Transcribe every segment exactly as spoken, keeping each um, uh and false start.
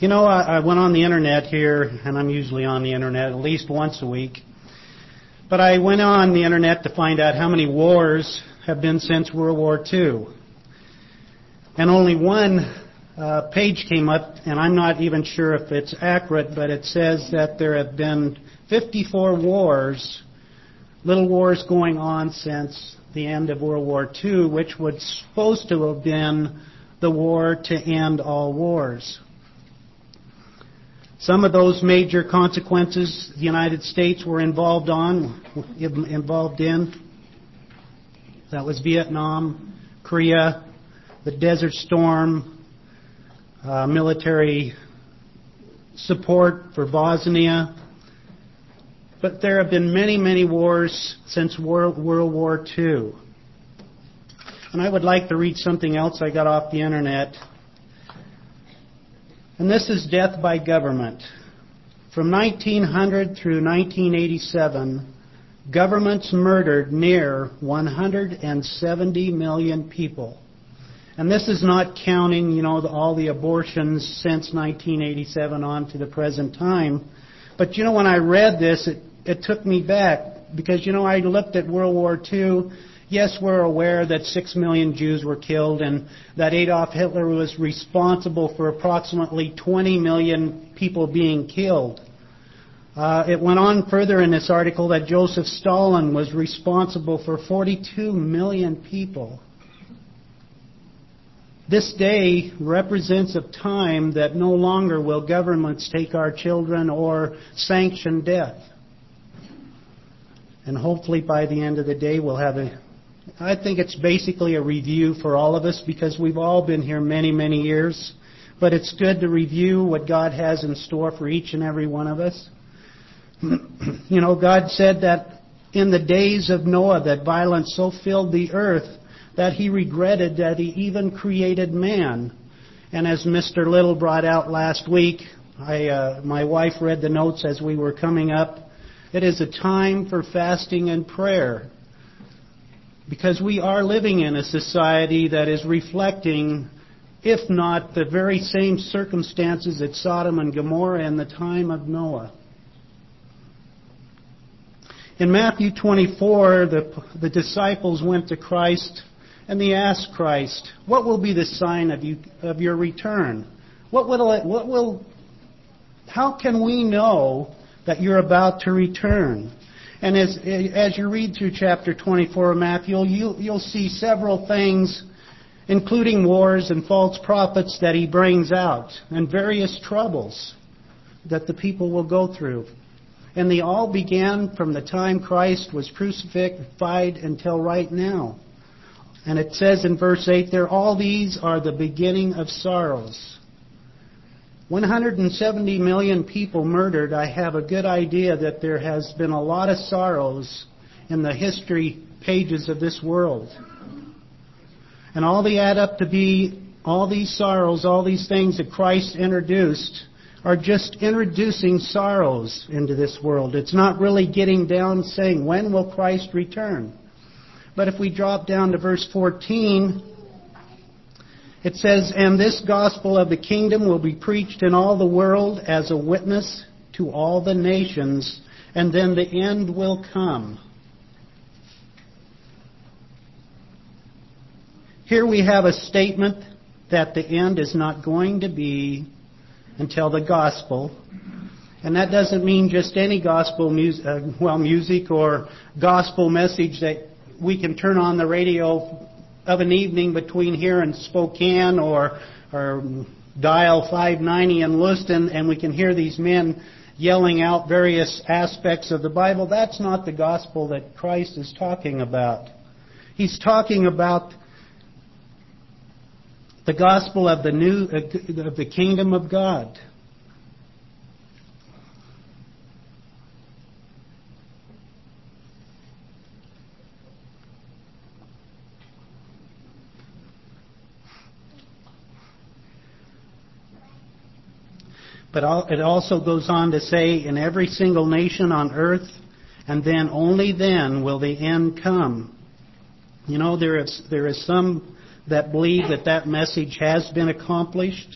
You know, I, I went on the internet here, and I'm usually on the internet at least once a week. But I went on the internet to find out how many wars have been since World War Two. And only one uh, page came up, and I'm not even sure if it's accurate, but it says that there have been fifty-four wars, little wars going on since the end of World War Two, which was supposed to have been the war to end all wars. Some of those major consequences the United States were involved on, involved in. That was Vietnam, Korea, the Desert Storm, uh, military support for Bosnia. But there have been many, many wars since World, World War Two. And I would like to read something else I got off the internet. And this is death by government. From nineteen hundred through nineteen eighty-seven, governments murdered near one hundred seventy million people. And this is not counting, you know, the, all the abortions since nineteen eighty-seven on to the present time. But, you know, when I read this, it, it took me back. Because, you know, I looked at World War Two. Yes, we're aware that six million Jews were killed and that Adolf Hitler was responsible for approximately twenty million people being killed. Uh, it went on further in this article that Joseph Stalin was responsible for forty-two million people. This day represents a time that no longer will governments take our children or sanction death. And hopefully by the end of the day we'll have a I think it's basically a review for all of us because we've all been here many, many years. But it's good to review what God has in store for each and every one of us. You know, God said that in the days of Noah that violence so filled the earth that he regretted that he even created man. And as Mister Little brought out last week, I, uh, my wife read the notes as we were coming up. It is a time for fasting and prayer. Because we are living in a society that is reflecting, if not the very same circumstances at Sodom and Gomorrah in the time of Noah. In Matthew twenty-four, the, the disciples went to Christ and they asked Christ, "What will be the sign of you of your return? What will what will? How can we know that you're about to return?" And as as you read through chapter twenty-four of Matthew, you'll, you'll see several things, including wars and false prophets that he brings out, and various troubles that the people will go through. And they all began from the time Christ was crucified until right now. And it says in verse eight there, all these are the beginning of sorrows. one hundred seventy million people murdered. I have a good idea that there has been a lot of sorrows in the history pages of this world. And all they add up to be, all these sorrows, all these things that Christ introduced are just introducing sorrows into this world. It's not really getting down saying, when will Christ return? But if we drop down to verse fourteen, it says, and this gospel of the kingdom will be preached in all the world as a witness to all the nations, and then the end will come. Here we have a statement that the end is not going to be until the gospel. And that doesn't mean just any gospel music, uh, well, music or gospel message that we can turn on the radio of an evening between here and Spokane or or dial five ninety in Lewiston and we can hear these men yelling out various aspects of the Bible. That's not the gospel that Christ is talking about. He's talking about the gospel of the new of the kingdom of God. But it also goes on to say, in every single nation on earth, and then only then will the end come. You know, there is there is some that believe that that message has been accomplished.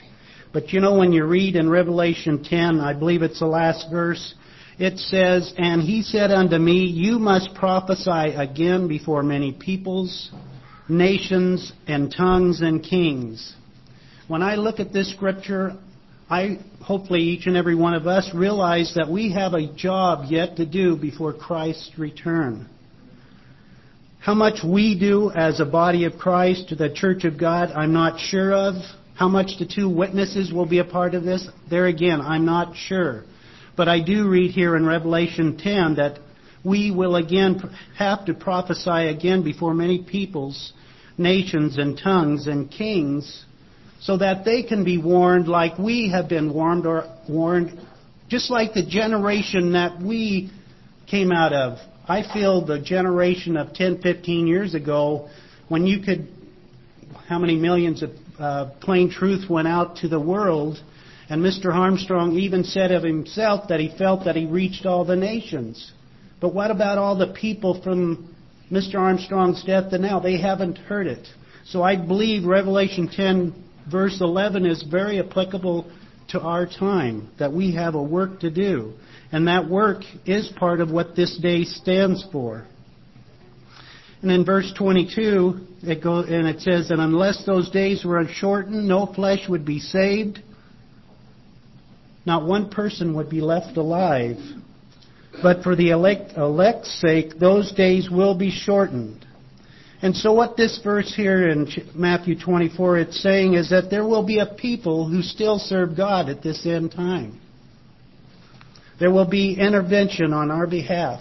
But you know, when you read in Revelation ten, I believe it's the last verse, it says, "And he said unto me, You must prophesy again before many peoples, nations, and tongues, and kings." When I look at this scripture, I hopefully each and every one of us realize that we have a job yet to do before Christ's return. How much we do as a body of Christ, the Church of God, I'm not sure of. How much the two witnesses will be a part of this, there again, I'm not sure. But I do read here in Revelation ten that we will again have to prophesy again before many peoples, nations, and tongues, and kings, so that they can be warned like we have been warned, or warned, just like the generation that we came out of. I feel the generation of ten, fifteen years ago, when you could, how many millions of uh, plain truth went out to the world, and Mister Armstrong even said of himself that he felt that he reached all the nations. But what about all the people from Mister Armstrong's death to now? They haven't heard it. So I believe Revelation ten verse eleven is very applicable to our time, that we have a work to do. And that work is part of what this day stands for. And in verse twenty-two, it goes, and it says, "And unless those days were shortened, no flesh would be saved. Not one person would be left alive. But for the elect, elect's sake, those days will be shortened." And so what this verse here in Matthew twenty-four, it's saying is that there will be a people who still serve God at this end time. There will be intervention on our behalf.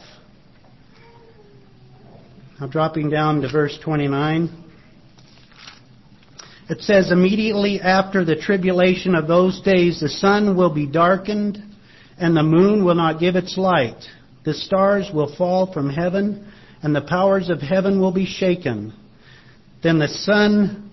Now dropping down to verse twenty-nine. It says, "Immediately after the tribulation of those days, the sun will be darkened, and the moon will not give its light. The stars will fall from heaven, and the powers of heaven will be shaken. Then the Son,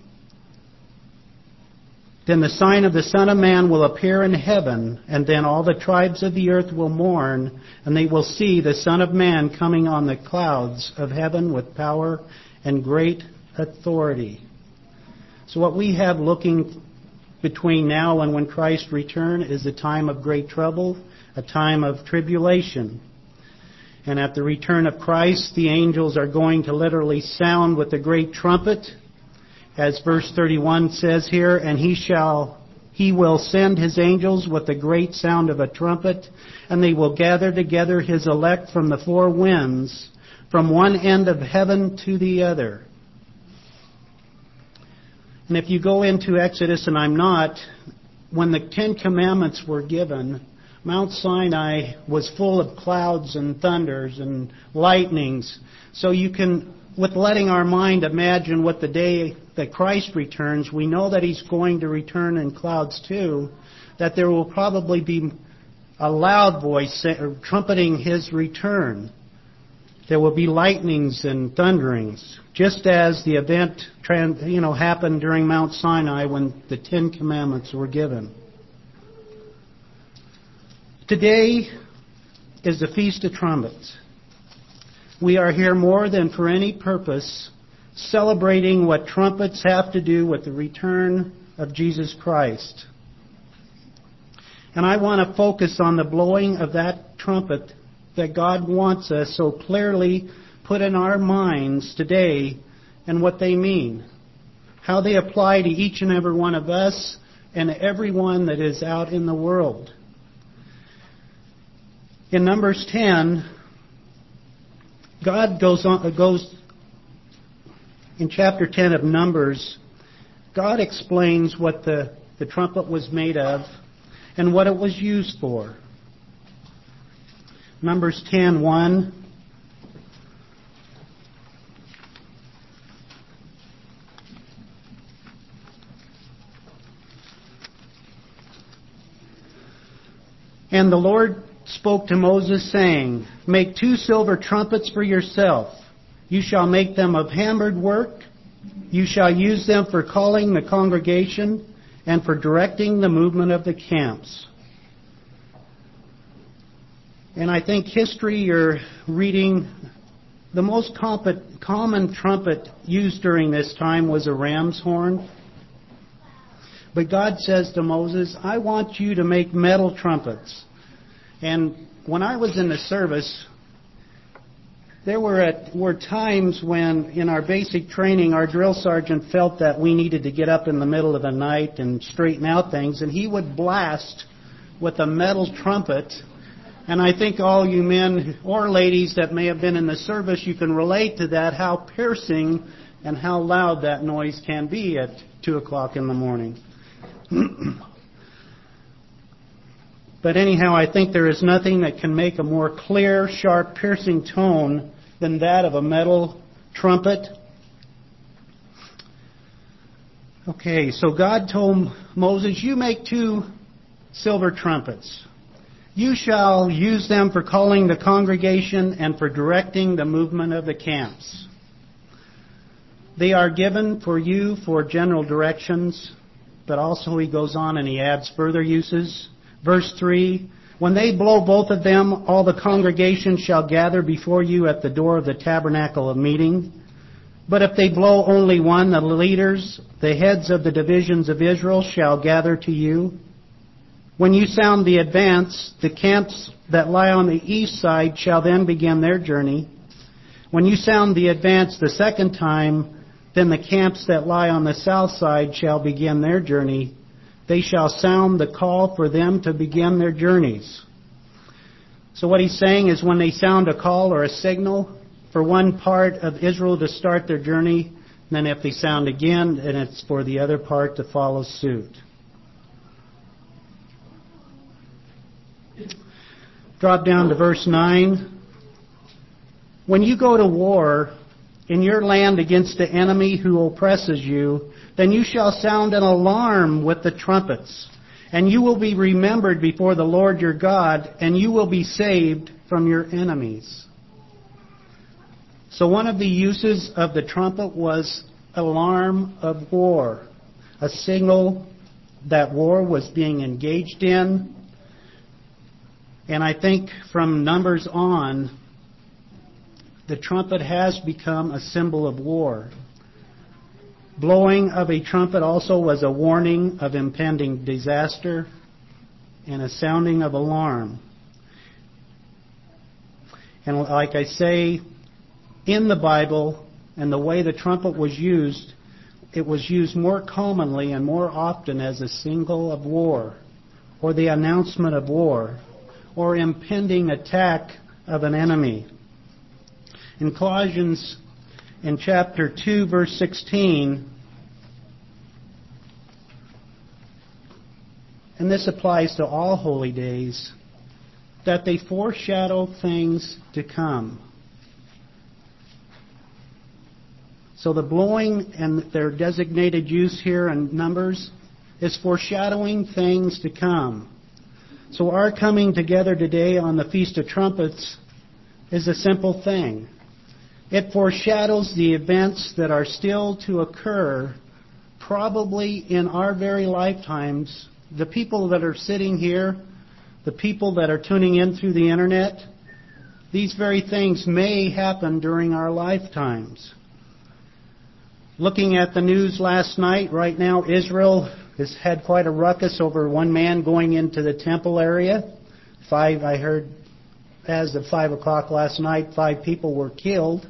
then the sign of the Son of Man will appear in heaven, and then all the tribes of the earth will mourn, and they will see the Son of Man coming on the clouds of heaven with power and great authority." So what we have looking between now and when Christ return is a time of great trouble, a time of tribulation. And at the return of Christ, the angels are going to literally sound with a great trumpet, as verse thirty-one says here, "And he shall, he will send his angels with a great sound of a trumpet, and they will gather together his elect from the four winds, from one end of heaven to the other." And if you go into Exodus, and I'm not, when the Ten Commandments were given, Mount Sinai was full of clouds and thunders and lightnings. So you can, with letting our mind imagine what the day that Christ returns, we know that He's going to return in clouds too, that there will probably be a loud voice trumpeting His return. There will be lightnings and thunderings, just as the event you know, happened during Mount Sinai when the Ten Commandments were given. Today is the Feast of Trumpets. We are here more than for any purpose, celebrating what trumpets have to do with the return of Jesus Christ. And I want to focus on the blowing of that trumpet that God wants us so clearly put in our minds today, and what they mean, how they apply to each and every one of us and everyone that is out in the world. In Numbers ten, God goes on, goes in chapter ten of Numbers, God explains what the, the trumpet was made of and what it was used for. Numbers ten one. "And the Lord spoke to Moses, saying, Make two silver trumpets for yourself. You shall make them of hammered work. You shall use them for calling the congregation and for directing the movement of the camps." And I think history, you're reading, the most common trumpet used during this time was a ram's horn. But God says to Moses, I want you to make metal trumpets. And when I was in the service, there were, at, were times when in our basic training, our drill sergeant felt that we needed to get up in the middle of the night and straighten out things, and he would blast with a metal trumpet. And I think all you men or ladies that may have been in the service, you can relate to that, how piercing and how loud that noise can be at two o'clock in the morning. But anyhow, I think there is nothing that can make a more clear, sharp, piercing tone than that of a metal trumpet. Okay, so God told Moses, you make two silver trumpets. You shall use them for calling the congregation and for directing the movement of the camps. They are given for you for general directions, but also he goes on and he adds further uses. Verse three, when they blow both of them, all the congregation shall gather before you at the door of the tabernacle of meeting. But if they blow only one, the leaders, the heads of the divisions of Israel, shall gather to you. When you sound the advance, the camps that lie on the east side shall then begin their journey. When you sound the advance the second time, then the camps that lie on the south side shall begin their journey. They shall sound the call for them to begin their journeys. So what he's saying is when they sound a call or a signal for one part of Israel to start their journey, then if they sound again, then it's for the other part to follow suit. Drop down to verse nine. When you go to war in your land against the enemy who oppresses you, then you shall sound an alarm with the trumpets, and you will be remembered before the Lord your God, and you will be saved from your enemies. So one of the uses of the trumpet was alarm of war, a signal that war was being engaged in. And I think from Numbers on, the trumpet has become a symbol of war. Blowing of a trumpet also was a warning of impending disaster and a sounding of alarm. And like I say, in the Bible and the way the trumpet was used, it was used more commonly and more often as a signal of war, or the announcement of war, or impending attack of an enemy. In Colossians, in chapter two, verse sixteen, and this applies to all holy days, that they foreshadow things to come. So the blowing and their designated use here in Numbers is foreshadowing things to come. So our coming together today on the Feast of Trumpets is a simple thing. It foreshadows the events that are still to occur, probably in our very lifetimes. The people that are sitting here, the people that are tuning in through the internet, these very things may happen during our lifetimes. Looking at the news last night, right now Israel has had quite a ruckus over one man going into the temple area. Five, I heard, as of five o'clock last night, five people were killed.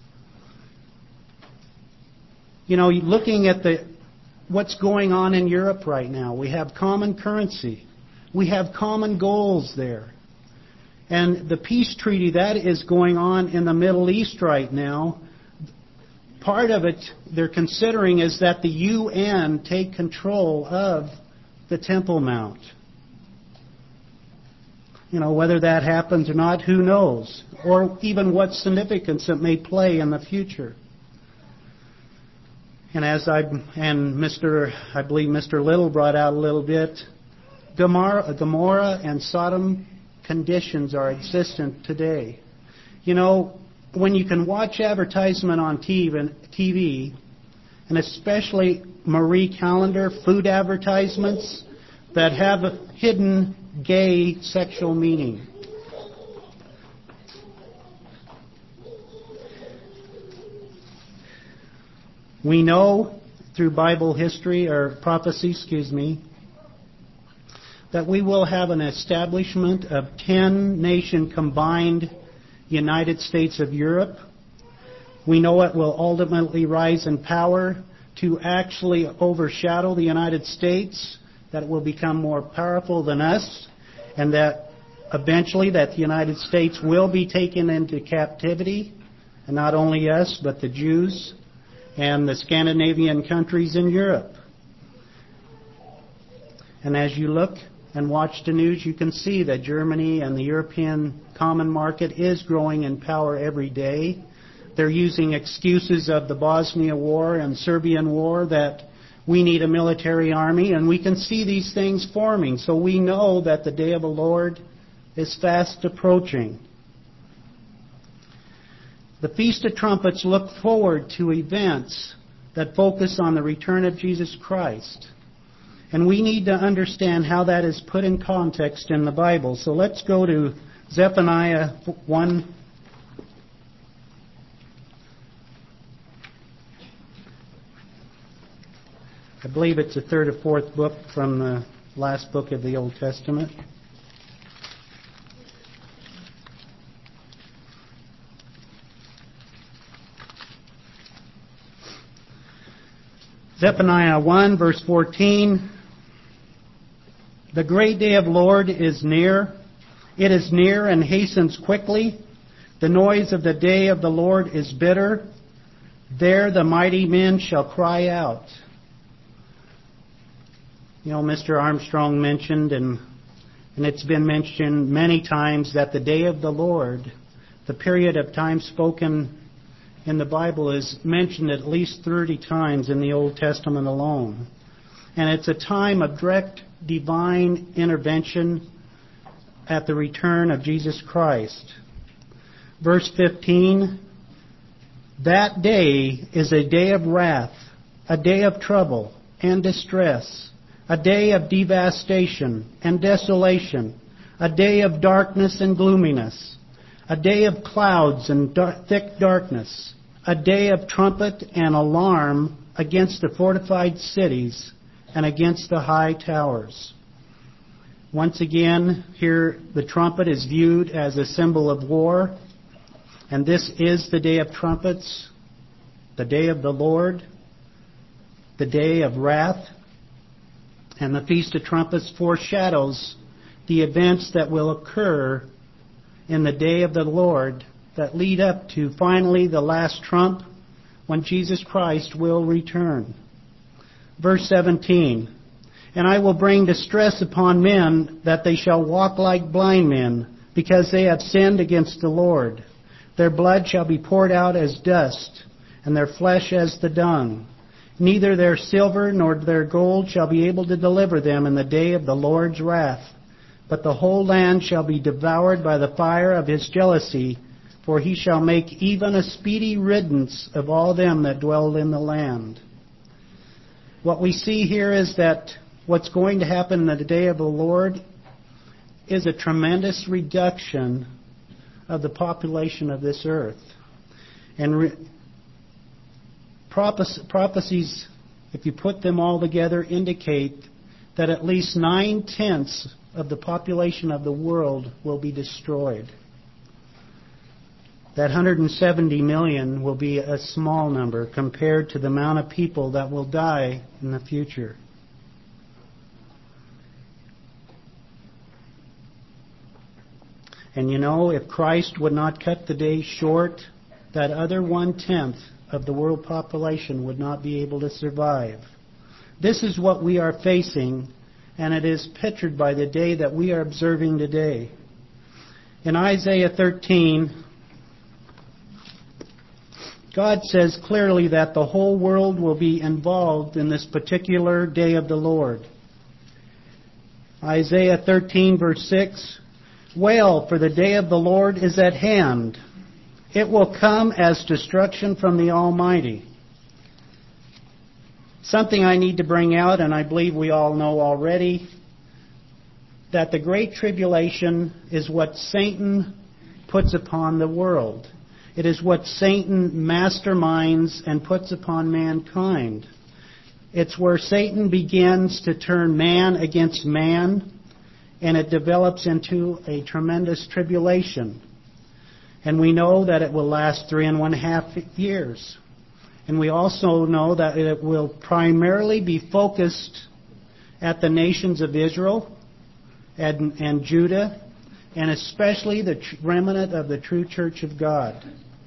You know, looking at the what's going on in Europe right now, we have common currency. We have common goals there. And the peace treaty that is going on in the Middle East right now, part of it they're considering is that the U N take control of the Temple Mount. You know, whether that happens or not, who knows? Or even what significance it may play in the future. And as I and Mister I believe Mister Little brought out a little bit, Gomorrah, Gomorrah and Sodom conditions are existent today. You know, when you can watch advertisement on T V, and especially Marie Callender food advertisements that have a hidden gay sexual meaning. We know through Bible history, or prophecy, excuse me, that we will have an establishment of ten nation combined United States of Europe. We know it will ultimately rise in power to actually overshadow the United States, that it will become more powerful than us, and that eventually that the United States will be taken into captivity, and not only us, but the Jews and the Scandinavian countries in Europe. And as you look and watch the news, you can see that Germany and the European common market is growing in power every day. They're using excuses of the Bosnia War and Serbian War that we need a military army, and we can see these things forming. So we know that the day of the Lord is fast approaching. The Feast of Trumpets look forward to events that focus on the return of Jesus Christ. And we need to understand how that is put in context in the Bible. So let's go to Zephaniah one. I believe it's the third or fourth book from the last book of the Old Testament. Zephaniah one, verse fourteen. The great day of the Lord is near. It is near and hastens quickly. The noise of the day of the Lord is bitter. There the mighty men shall cry out. You know, Mister Armstrong mentioned, and, and it's been mentioned many times, that the day of the Lord, the period of time spoken in the Bible, is mentioned at least thirty times in the Old Testament alone. And it's a time of direct divine intervention at the return of Jesus Christ. Verse fifteen, that day is a day of wrath, a day of trouble and distress, a day of devastation and desolation, a day of darkness and gloominess, a day of clouds and dar- thick darkness, a day of trumpet and alarm against the fortified cities and against the high towers. Once again, here the trumpet is viewed as a symbol of war, and this is the day of trumpets, the day of the Lord, the day of wrath, and the Feast of Trumpets foreshadows the events that will occur in the day of the Lord that lead up to finally the last trump, when Jesus Christ will return. Verse seventeen, and I will bring distress upon men, that they shall walk like blind men, because they have sinned against the Lord. Their blood shall be poured out as dust, and their flesh as the dung. Neither their silver nor their gold shall be able to deliver them in the day of the Lord's wrath. But the whole land shall be devoured by the fire of his jealousy, for he shall make even a speedy riddance of all them that dwell in the land. What we see here is that what's going to happen in the day of the Lord is a tremendous reduction of the population of this earth. And re- prophe- prophecies, if you put them all together, indicate that at least nine-tenths of the population of the world will be destroyed. That one hundred seventy million will be a small number compared to the amount of people that will die in the future. And you know, if Christ would not cut the day short, that other one-tenth of the world population would not be able to survive. This is what we are facing, and it is pictured by the day that we are observing today. In Isaiah thirteen, God says clearly that the whole world will be involved in this particular day of the Lord. Isaiah thirteen, verse six, wail, for the day of the Lord is at hand. It will come as destruction from the Almighty. Something I need to bring out, and I believe we all know already, that the Great Tribulation is what Satan puts upon the world. It is what Satan masterminds and puts upon mankind. It's where Satan begins to turn man against man, and it develops into a tremendous tribulation. And we know that it will last three and one half years. And we also know that it will primarily be focused at the nations of Israel and, and Judah, and especially the remnant of the true church of God.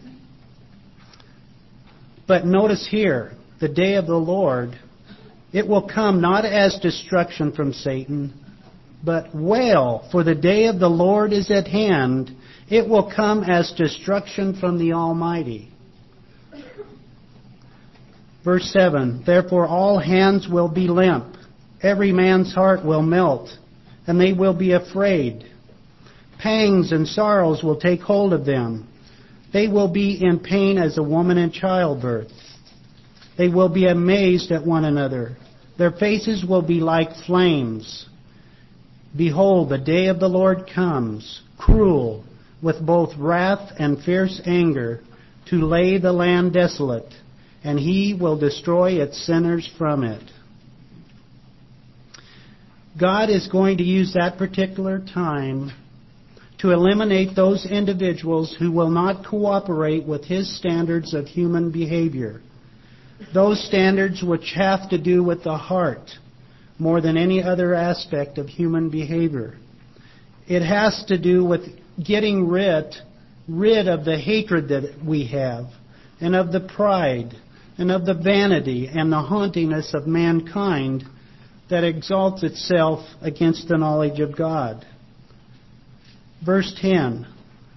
But notice here, the day of the Lord, it will come not as destruction from Satan, but wail, for the day of the Lord is at hand. It will come as destruction from the Almighty. Verse seven, therefore all hands will be limp, every man's heart will melt, and they will be afraid. Pangs and sorrows will take hold of them. They will be in pain as a woman in childbirth. They will be amazed at one another. Their faces will be like flames. Behold, the day of the Lord comes, cruel, with both wrath and fierce anger, to lay the land desolate, and He will destroy its sinners from it. God is going to use that particular time to eliminate those individuals who will not cooperate with His standards of human behavior. Those standards which have to do with the heart more than any other aspect of human behavior. It has to do with getting rid, rid of the hatred that we have, and of the pride, and of the vanity and the haughtiness of mankind that exalts itself against the knowledge of God. Verse ten.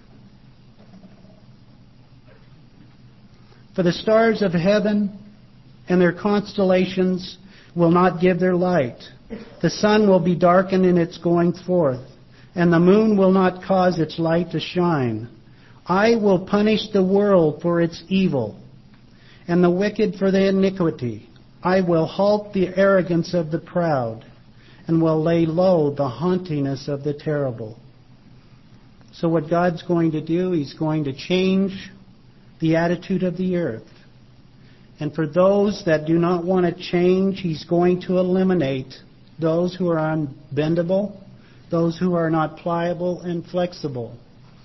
For the stars of heaven and their constellations will not give their light. The sun will be darkened in its going forth, and the moon will not cause its light to shine. I will punish the world for its evil, and the wicked for their iniquity. I will halt the arrogance of the proud, and will lay low the haughtiness of the terrible. So what God's going to do, He's going to change the attitude of the earth. And for those that do not want to change, He's going to eliminate those who are unbendable, those who are not pliable and flexible.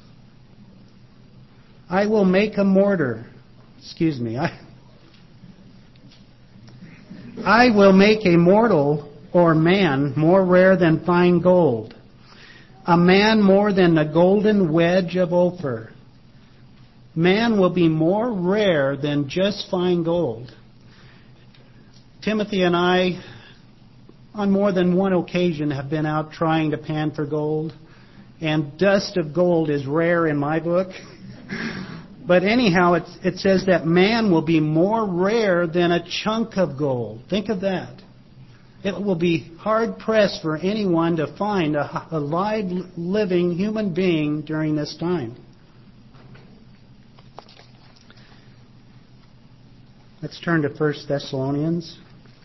I will make a mortar. Excuse me. I, I will make a mortal or man more rare than fine gold, a man more than the golden wedge of Ophir. Man will be more rare than just fine gold. Timothy and I, on more than one occasion, have been out trying to pan for gold, and dust of gold is rare in my book. But anyhow, it, it says that man will be more rare than a chunk of gold. Think of that. It will be hard-pressed for anyone to find a, a live, living human being during this time. Let's turn to First Thessalonians.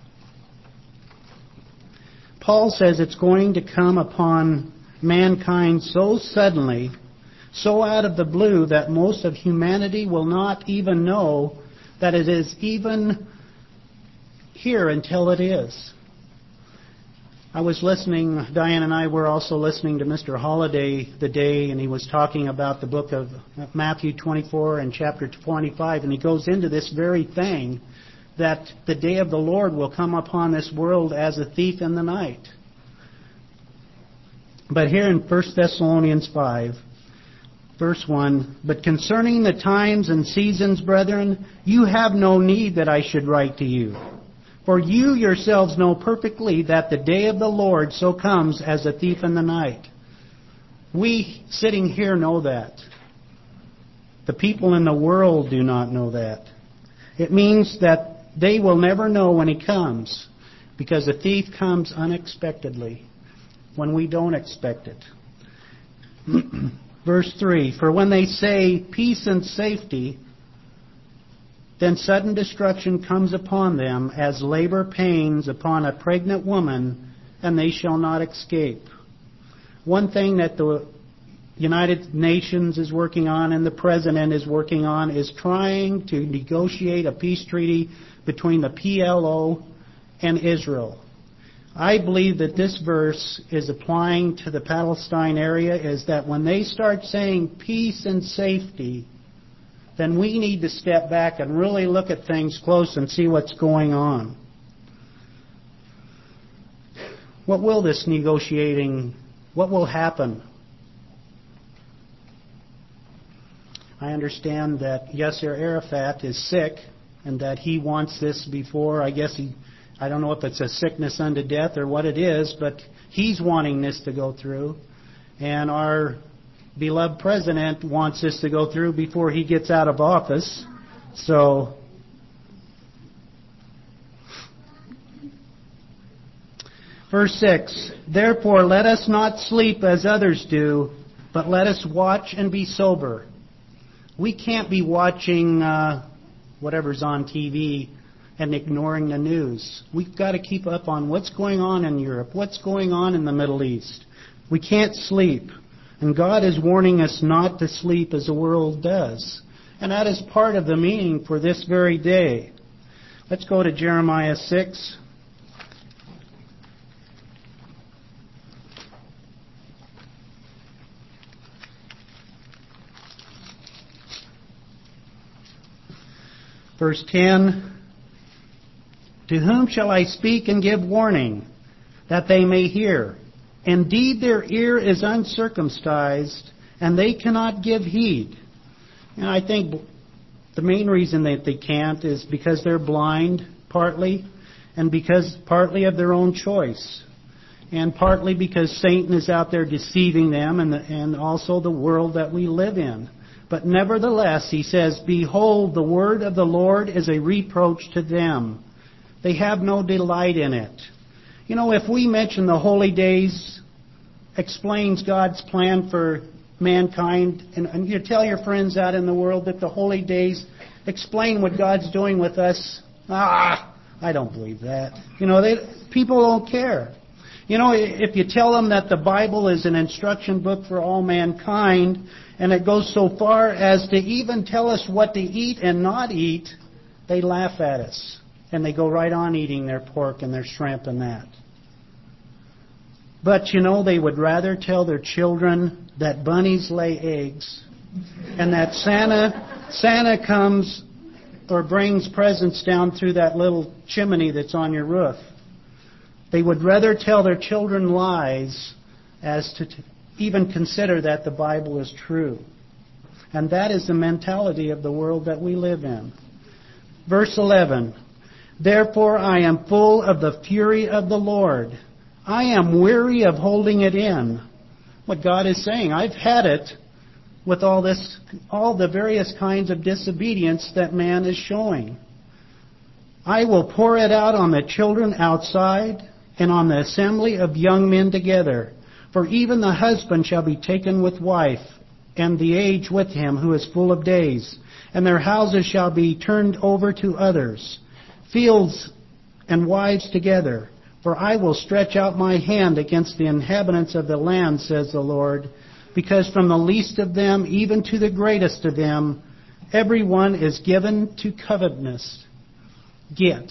Paul says it's going to come upon mankind so suddenly, so out of the blue, that most of humanity will not even know that it is even here until it is. I was listening, Diane and I were also listening to Mister Holliday the day, and he was talking about the book of Matthew twenty-four and chapter twenty-five, and he goes into this very thing, that the day of the Lord will come upon this world as a thief in the night. But here in First Thessalonians five, verse one, but concerning the times and seasons, brethren, you have no need that I should write to you. For you yourselves know perfectly that the day of the Lord so comes as a thief in the night. We sitting here know that. The people in the world do not know that. It means that they will never know when He comes, because a thief comes unexpectedly, when we don't expect it. Verse three, for when they say peace and safety, then sudden destruction comes upon them as labor pains upon a pregnant woman, and they shall not escape. One thing that the United Nations is working on and the President is working on is trying to negotiate a peace treaty between the P L O and Israel. I believe that this verse is applying to the Palestine area, is that when they start saying peace and safety, then we need to step back and really look at things close and see what's going on. What will this negotiating, what will happen? I understand that Yasser Arafat is sick and that he wants this before, I guess he, I don't know if it's a sickness unto death or what it is, but he's wanting this to go through. And our beloved president wants this to go through before he gets out of office. So, verse six, therefore let us not sleep as others do, but let us watch and be sober. We can't be watching uh, whatever's on T V and ignoring the news. We've got to keep up on what's going on in Europe, what's going on in the Middle East. We can't sleep. And God is warning us not to sleep as the world does. And that is part of the meaning for this very day. Let's go to Jeremiah six. Verse ten, to whom shall I speak and give warning, that they may hear? Indeed, their ear is uncircumcised, and they cannot give heed. And I think the main reason that they can't is because they're blind, partly, and because partly of their own choice, and partly because Satan is out there deceiving them, and, the, and also the world that we live in. But nevertheless, he says, behold, the word of the Lord is a reproach to them. They have no delight in it. You know, if we mention the holy days explains God's plan for mankind, and, and you tell your friends out in the world that the holy days explain what God's doing with us, ah, I don't believe that. You know, they, people don't care. You know, if you tell them that the Bible is an instruction book for all mankind, and it goes so far as to even tell us what to eat and not eat, they laugh at us. And they go right on eating their pork and their shrimp and that. But, you know, they would rather tell their children that bunnies lay eggs and that Santa, Santa comes or brings presents down through that little chimney that's on your roof. They would rather tell their children lies as to t- even consider that the Bible is true. And that is the mentality of the world that we live in. Verse eleven, therefore I am full of the fury of the Lord. I am weary of holding it in. What God is saying, I've had it with all this, all the various kinds of disobedience that man is showing. I will pour it out on the children outside and on the assembly of young men together. For even the husband shall be taken with wife, and the age with him who is full of days. And their houses shall be turned over to others, fields and wives together. For I will stretch out my hand against the inhabitants of the land, says the Lord, because from the least of them even to the greatest of them, every one is given to covetousness. Get.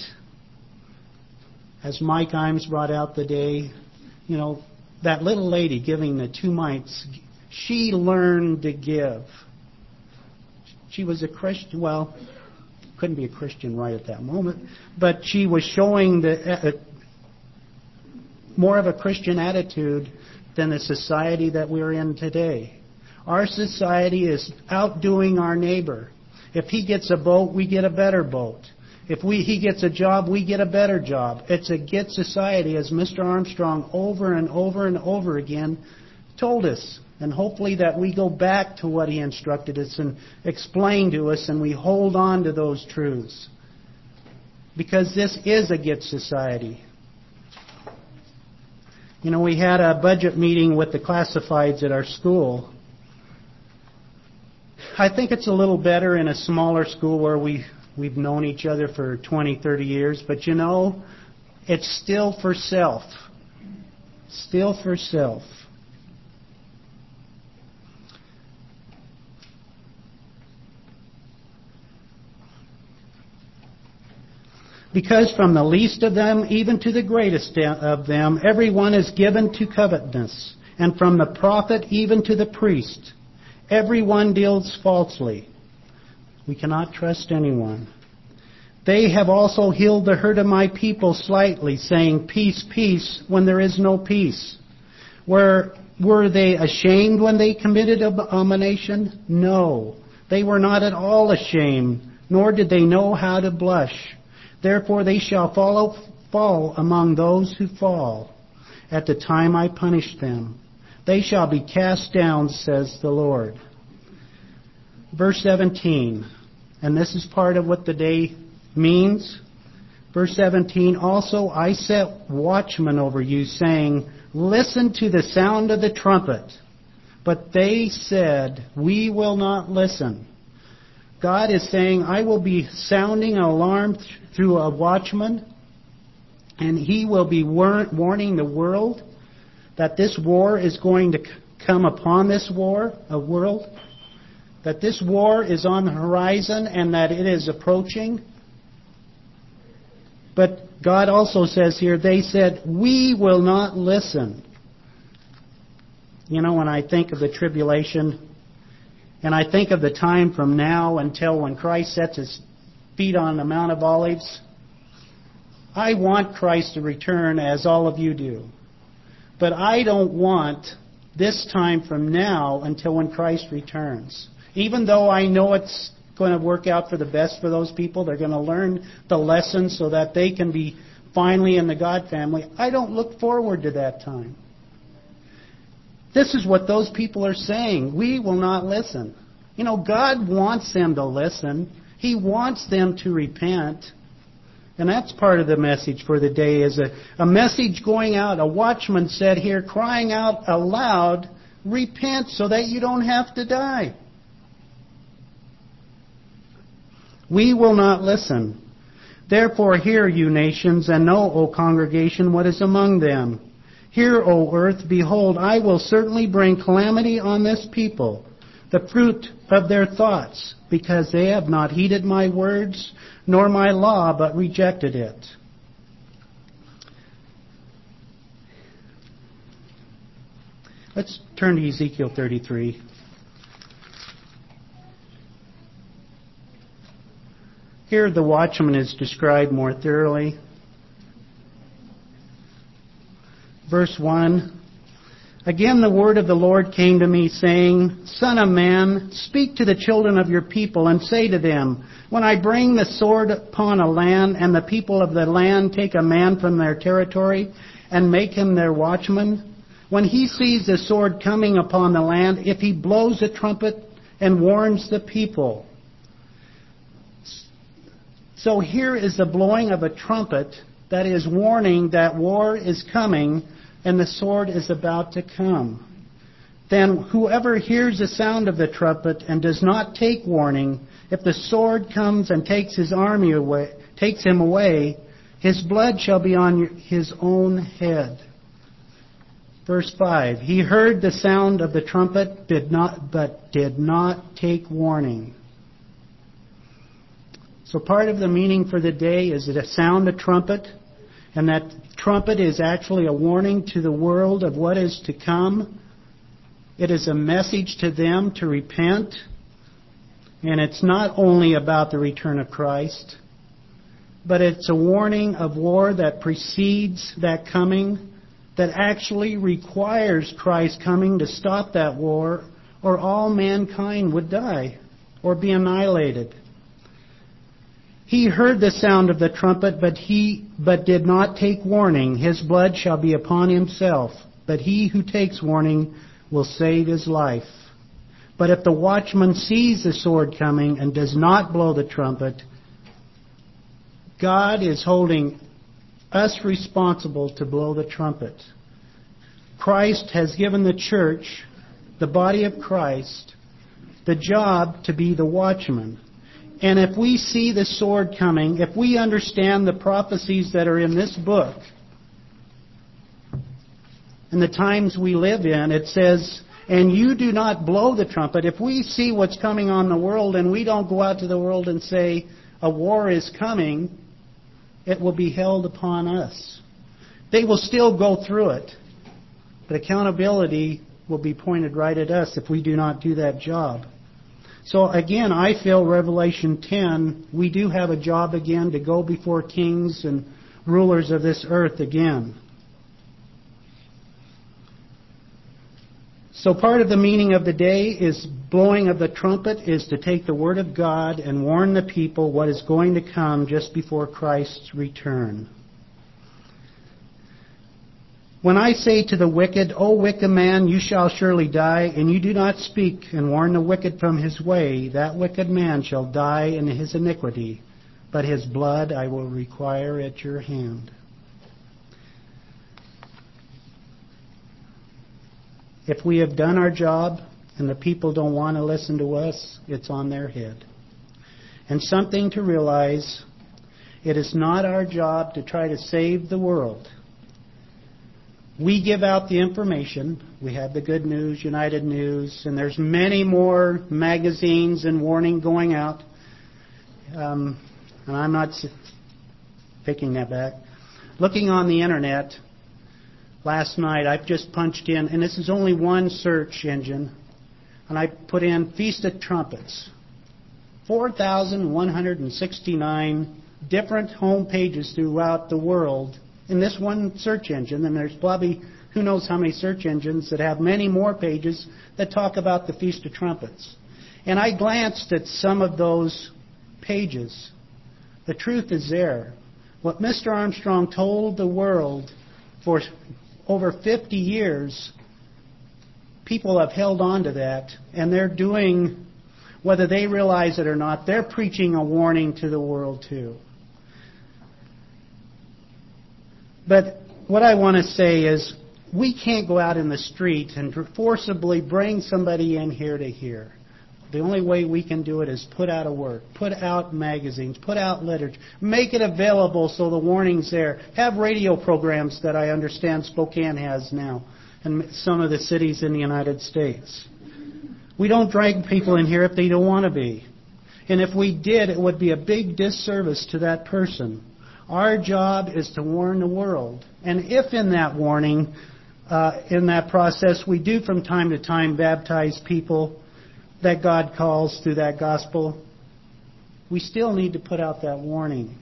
As Mike Imes brought out the day, you know, that little lady giving the two mites, she learned to give. She was a Christian, well, couldn't be a Christian right at that moment, but she was showing the, uh, more of a Christian attitude than the society that we're in today. Our society is outdoing our neighbor. If he gets a boat, we get a better boat. If we, he gets a job, we get a better job. It's a get society, as Mister Armstrong over and over and over again told us. And hopefully that we go back to what he instructed us and explained to us, and we hold on to those truths. Because this is a get society. You know, we had a budget meeting with the classifieds at our school. I think it's a little better in a smaller school where we We've known each other for twenty, thirty years, but you know, it's still for self. Still for self. Because from the least of them even to the greatest of them, everyone is given to covetousness. And from the prophet even to the priest, everyone deals falsely. We cannot trust anyone. They have also healed the hurt of my people slightly, saying, peace, peace, when there is no peace. Were, were they ashamed when they committed abomination? No, they were not at all ashamed, nor did they know how to blush. Therefore they shall follow, fall among those who fall. At the time I punish them, they shall be cast down, says the Lord. Verse seventeen, and this is part of what the day means. Verse seventeen, also I set watchmen over you, saying, listen to the sound of the trumpet. But they said, we will not listen. God is saying, I will be sounding an alarm th- through a watchman, and he will be war- warning the world that this war is going to c- come upon this war, a world, that this war is on the horizon and that it is approaching. But God also says here, they said, we will not listen. You know, when I think of the tribulation, and I think of the time from now until when Christ sets his feet on the Mount of Olives, I want Christ to return as all of you do. But I don't want this time from now until when Christ returns. Even though I know it's going to work out for the best for those people, they're going to learn the lesson so that they can be finally in the God family, I don't look forward to that time. This is what those people are saying. We will not listen. You know, God wants them to listen. He wants them to repent. And that's part of the message for the day, is a, a message going out. A watchman said here, crying out aloud, repent so that you don't have to die. We will not listen. Therefore hear, you nations, and know, O congregation, what is among them. Hear, O earth, behold, I will certainly bring calamity on this people, the fruit of their thoughts, because they have not heeded my words, nor my law, but rejected it. Let's turn to Ezekiel thirty-three. Here the watchman is described more thoroughly. Verse one, again the word of the Lord came to me, saying, Son of man, speak to the children of your people, and say to them, when I bring the sword upon a land, and the people of the land take a man from their territory, and make him their watchman, when he sees the sword coming upon the land, if he blows a trumpet and warns the people. So here is the blowing of a trumpet that is warning that war is coming and the sword is about to come. Then whoever hears the sound of the trumpet and does not take warning, if the sword comes and takes his army away, takes him away, his blood shall be on his own head. Verse five, he heard the sound of the trumpet, did not, but did not take warning. So part of the meaning for the day is to sound a trumpet, and that trumpet is actually a warning to the world of what is to come. It is a message to them to repent, and it's not only about the return of Christ, but it's a warning of war that precedes that coming, that actually requires Christ coming to stop that war, or all mankind would die or be annihilated. He heard the sound of the trumpet, but he but did not take warning. His blood shall be upon himself, but he who takes warning will save his life. But if the watchman sees the sword coming and does not blow the trumpet, God is holding us responsible to blow the trumpet. Christ has given the church, the body of Christ, the job to be the watchman. And if we see the sword coming, if we understand the prophecies that are in this book, in the times we live in, it says, and you do not blow the trumpet. If we see what's coming on the world and we don't go out to the world and say, a war is coming, it will be held upon us. They will still go through it, but accountability will be pointed right at us if we do not do that job. So again, I feel Revelation ten, we do have a job again to go before kings and rulers of this earth again. So part of the meaning of the day is blowing of the trumpet is to take the word of God and warn the people what is going to come just before Christ's return. When I say to the wicked, O wicked man, you shall surely die, and you do not speak and warn the wicked from his way, that wicked man shall die in his iniquity, but his blood I will require at your hand. If we have done our job and the people don't want to listen to us, it's on their head. And something to realize, it is not our job to try to save the world. We give out the information. We have the Good News, United News, and there's many more magazines and warning going out. Um, and I'm not taking that back. Looking on the internet, last night I've just punched in, and this is only one search engine, and I put in Feast of Trumpets. four thousand one hundred sixty-nine different home pages throughout the world in this one search engine, and there's probably who knows how many search engines that have many more pages that talk about the Feast of Trumpets. And I glanced at some of those pages. The truth is there. What Mister Armstrong told the world for over fifty years, people have held on to that, and they're doing, whether they realize it or not, they're preaching a warning to the world too. But what I want to say is, we can't go out in the street and forcibly bring somebody in here to hear. The only way we can do it is put out a work, put out magazines, put out literature, make it available so the warning's there. Have radio programs that I understand Spokane has now, and some of the cities in the United States. We don't drag people in here if they don't want to be. And if we did, it would be a big disservice to that person. Our job is to warn the world. And if in that warning, uh, in that process, we do from time to time baptize people that God calls through that gospel, we still need to put out that warning.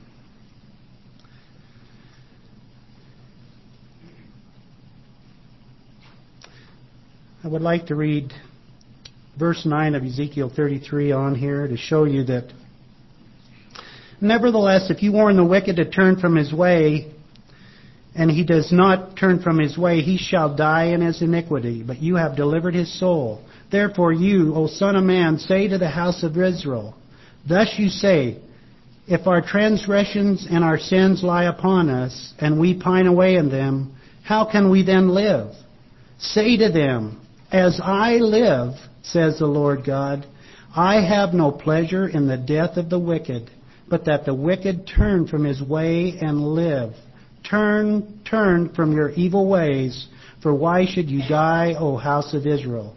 I would like to read verse nine of Ezekiel thirty-three on here to show you that, nevertheless, if you warn the wicked to turn from his way, and he does not turn from his way, he shall die in his iniquity, but you have delivered his soul. Therefore you, O Son of Man, say to the house of Israel, thus you say, if our transgressions and our sins lie upon us, and we pine away in them, how can we then live? Say to them, as I live, says the Lord God, I have no pleasure in the death of the wicked, but that the wicked turn from his way and live. Turn, turn from your evil ways, for why should you die, O house of Israel?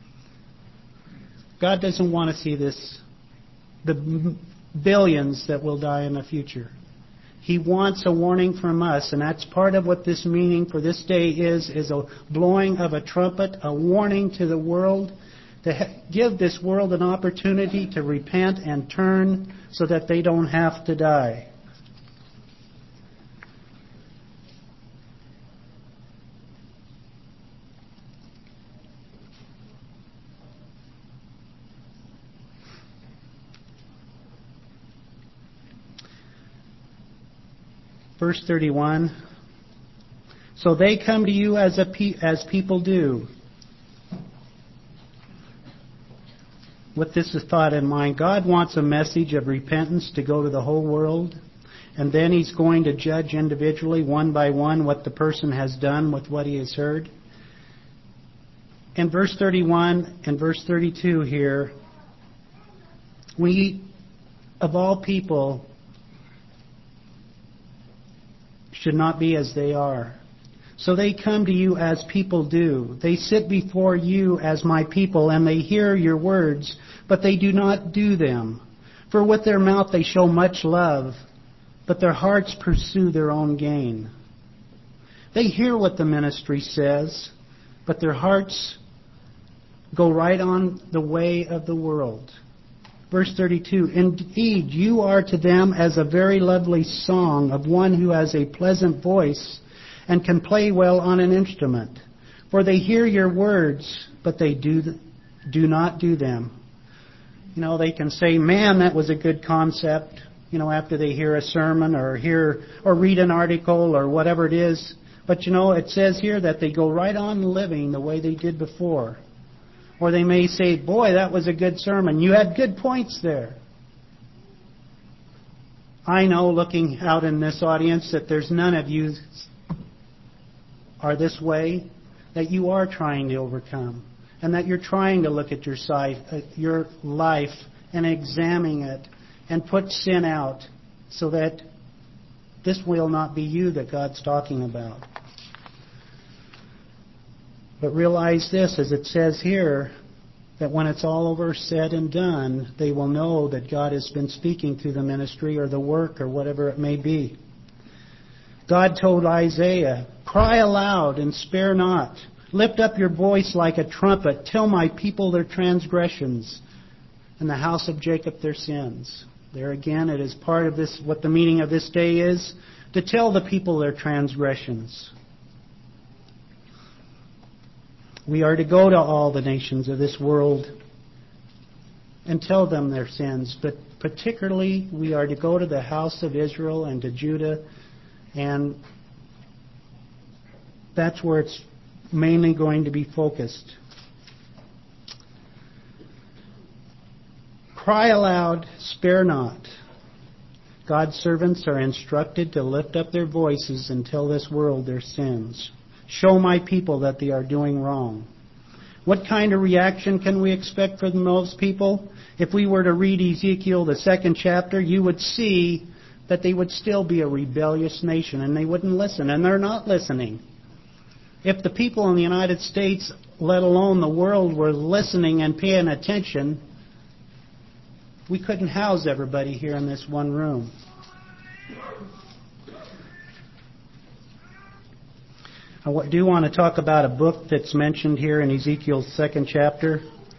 God doesn't want to see this, the billions that will die in the future. He wants a warning from us, and that's part of what this meaning for this day is, is a blowing of a trumpet, a warning to the world, to give this world an opportunity to repent and turn so that they don't have to die. Verse thirty-one, so they come to you as a pe- as people do. With this thought in mind, God wants a message of repentance to go to the whole world, and then He's going to judge individually, one by one, what the person has done with what he has heard. In verse thirty-one and verse thirty-two here, we, of all people, should not be as they are. So they come to you as people do. They sit before you as my people, and they hear your words, but they do not do them. For with their mouth they show much love, but their hearts pursue their own gain. They hear what the ministry says, but their hearts go right on the way of the world. Verse thirty-two, indeed, you are to them as a very lovely song of one who has a pleasant voice and can play well on an instrument. For they hear your words, but they do, do not do them. You know, they can say, man, that was a good concept, you know, after they hear a sermon or hear or read an article or whatever it is. But, you know, it says here that they go right on living the way they did before. Or they may say, boy, that was a good sermon. You had good points there. I know, looking out in this audience, that there's none of you are this way, that you are trying to overcome. And that you're trying to look at your side, your life and examining it and put sin out so that this will not be you that God's talking about. But realize this, as it says here, that when it's all over, said and done, they will know that God has been speaking through the ministry or the work or whatever it may be. God told Isaiah, cry aloud and spare not. Lift up your voice like a trumpet. Tell my people their transgressions and the house of Jacob their sins. There again, it is part of this, what the meaning of this day is, to tell the people their transgressions. We are to go to all the nations of this world and tell them their sins. But particularly, we are to go to the house of Israel and to Judah. And that's where it's mainly going to be focused. Cry aloud, spare not. God's servants are instructed to lift up their voices and tell this world their sins. Show my people that they are doing wrong. What kind of reaction can we expect from those people? If we were to read Ezekiel, the second chapter, you would see that they would still be a rebellious nation and they wouldn't listen. And they're not listening. If the people in the United States, let alone the world, were listening and paying attention, we couldn't house everybody here in this one room. I do want to talk about a book that's mentioned here in Ezekiel's second chapter.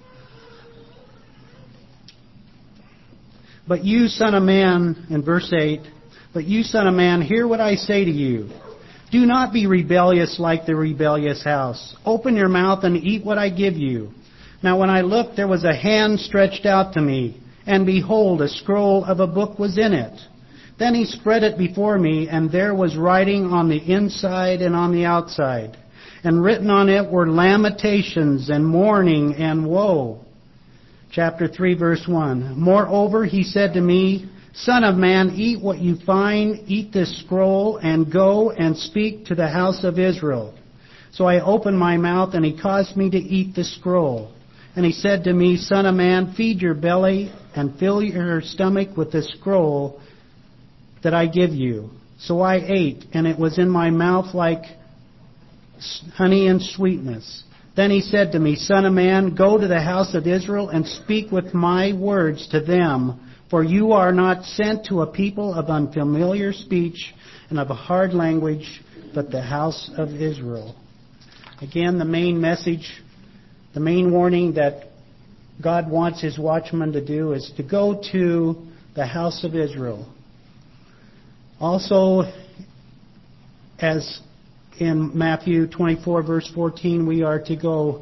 But you, son of man, in verse eight, but you, son of man, hear what I say to you. Do not be rebellious like the rebellious house. Open your mouth and eat what I give you. Now when I looked, there was a hand stretched out to me, and behold, a scroll of a book was in it. Then he spread it before me, and there was writing on the inside and on the outside. And written on it were lamentations and mourning and woe. Chapter three, verse one. Moreover, he said to me, Son of man, eat what you find, eat this scroll, and go and speak to the house of Israel. So I opened my mouth, and he caused me to eat the scroll. And he said to me, Son of man, feed your belly and fill your stomach with the scroll that I give you. So I ate, and it was in my mouth like honey and sweetness. Then he said to me, Son of man, go to the house of Israel and speak with my words to them, for you are not sent to a people of unfamiliar speech and of a hard language, but the house of Israel. Again, the main message, the main warning that God wants His watchmen to do is to go to the house of Israel. Also, as in Matthew twenty-four, verse fourteen, we are to go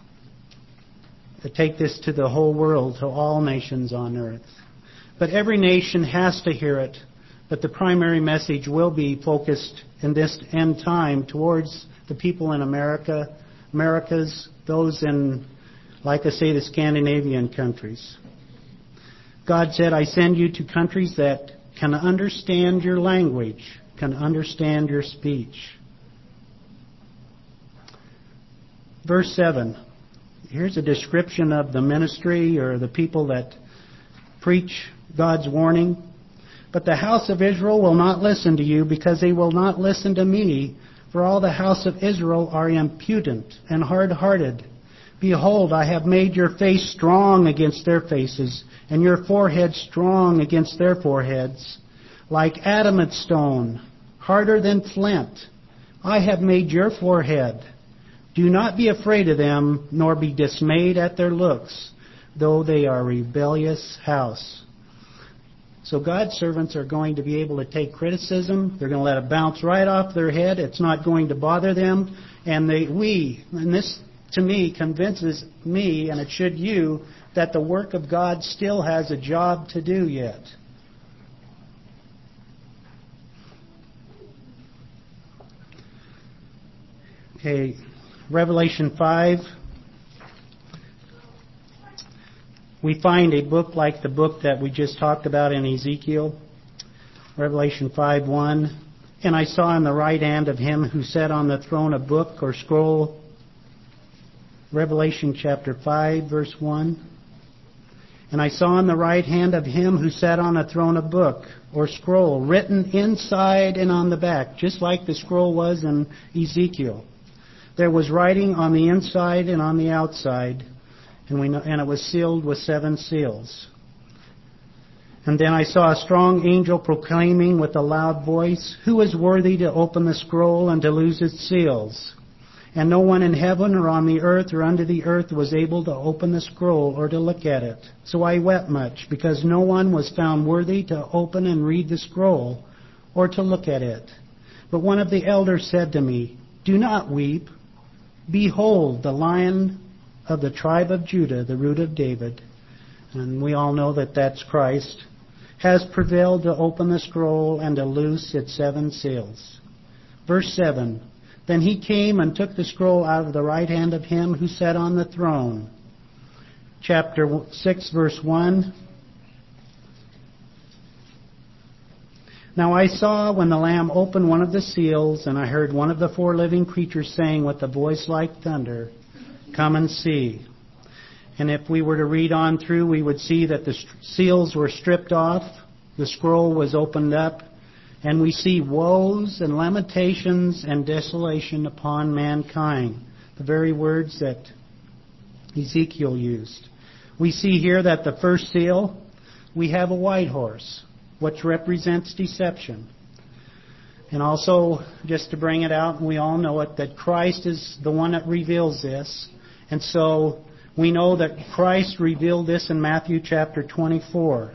to take this to the whole world, to all nations on earth. But every nation has to hear it. But the primary message will be focused in this end time towards the people in America, Americas, those in, like I say, the Scandinavian countries. God said, I send you to countries that can understand your language, can understand your speech. Verse seven. Here's a description of the ministry or the people that preach God's warning. But the house of Israel will not listen to you, because they will not listen to me, for all the house of Israel are impudent and hard-hearted. Behold, I have made your face strong against their faces, and your forehead strong against their foreheads. like adamant stone, harder than flint. I have made your forehead. Do not be afraid of them, nor be dismayed at their looks, though they are a rebellious house. So God's servants are going to be able to take criticism. They're going to let it bounce right off their head. It's not going to bother them. And they, we, and this to me convinces me, and it should you, that the work of God still has a job to do yet. Okay, Revelation five. We find a book like the book that we just talked about in Ezekiel. Revelation five one. And I saw in the right hand of him who sat on the throne a book or scroll. Revelation chapter five, verse one. And I saw in the right hand of him who sat on a throne a book or scroll written inside and on the back, just like the scroll was in Ezekiel. There was writing on the inside and on the outside, and, we know, and it was sealed with seven seals. And then I saw a strong angel proclaiming with a loud voice, "Who is worthy to open the scroll and to loose its seals?" And no one in heaven or on the earth or under the earth was able to open the scroll or to look at it. So I wept much, because no one was found worthy to open and read the scroll or to look at it. But one of the elders said to me, "Do not weep. Behold, the Lion of the tribe of Judah, the root of David," and we all know that that's Christ, "has prevailed to open the scroll and to loose its seven seals." Verse seven, Then he came and took the scroll out of the right hand of him who sat on the throne. Chapter six, verse one. Now I saw when the Lamb opened one of the seals, and I heard one of the four living creatures saying with a voice like thunder, "Come and see." And if we were to read on through, we would see that the seals were stripped off, the scroll was opened up, and we see woes and lamentations and desolation upon mankind, the very words that Ezekiel used. We see here that the first seal, we have a white horse, which represents deception. And also, just to bring it out, and we all know it, that Christ is the one that reveals this. And so we know that Christ revealed this in Matthew chapter twenty-four.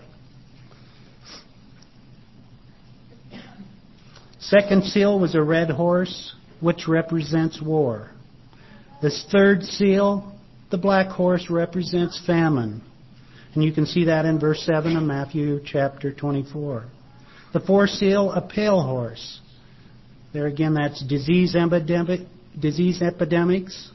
Second seal was a red horse, which represents war. This third seal, the black horse, represents famine. And you can see that in verse seven of Matthew chapter twenty-four. The fourth seal, a pale horse. There again, that's disease, epidemic, disease epidemics.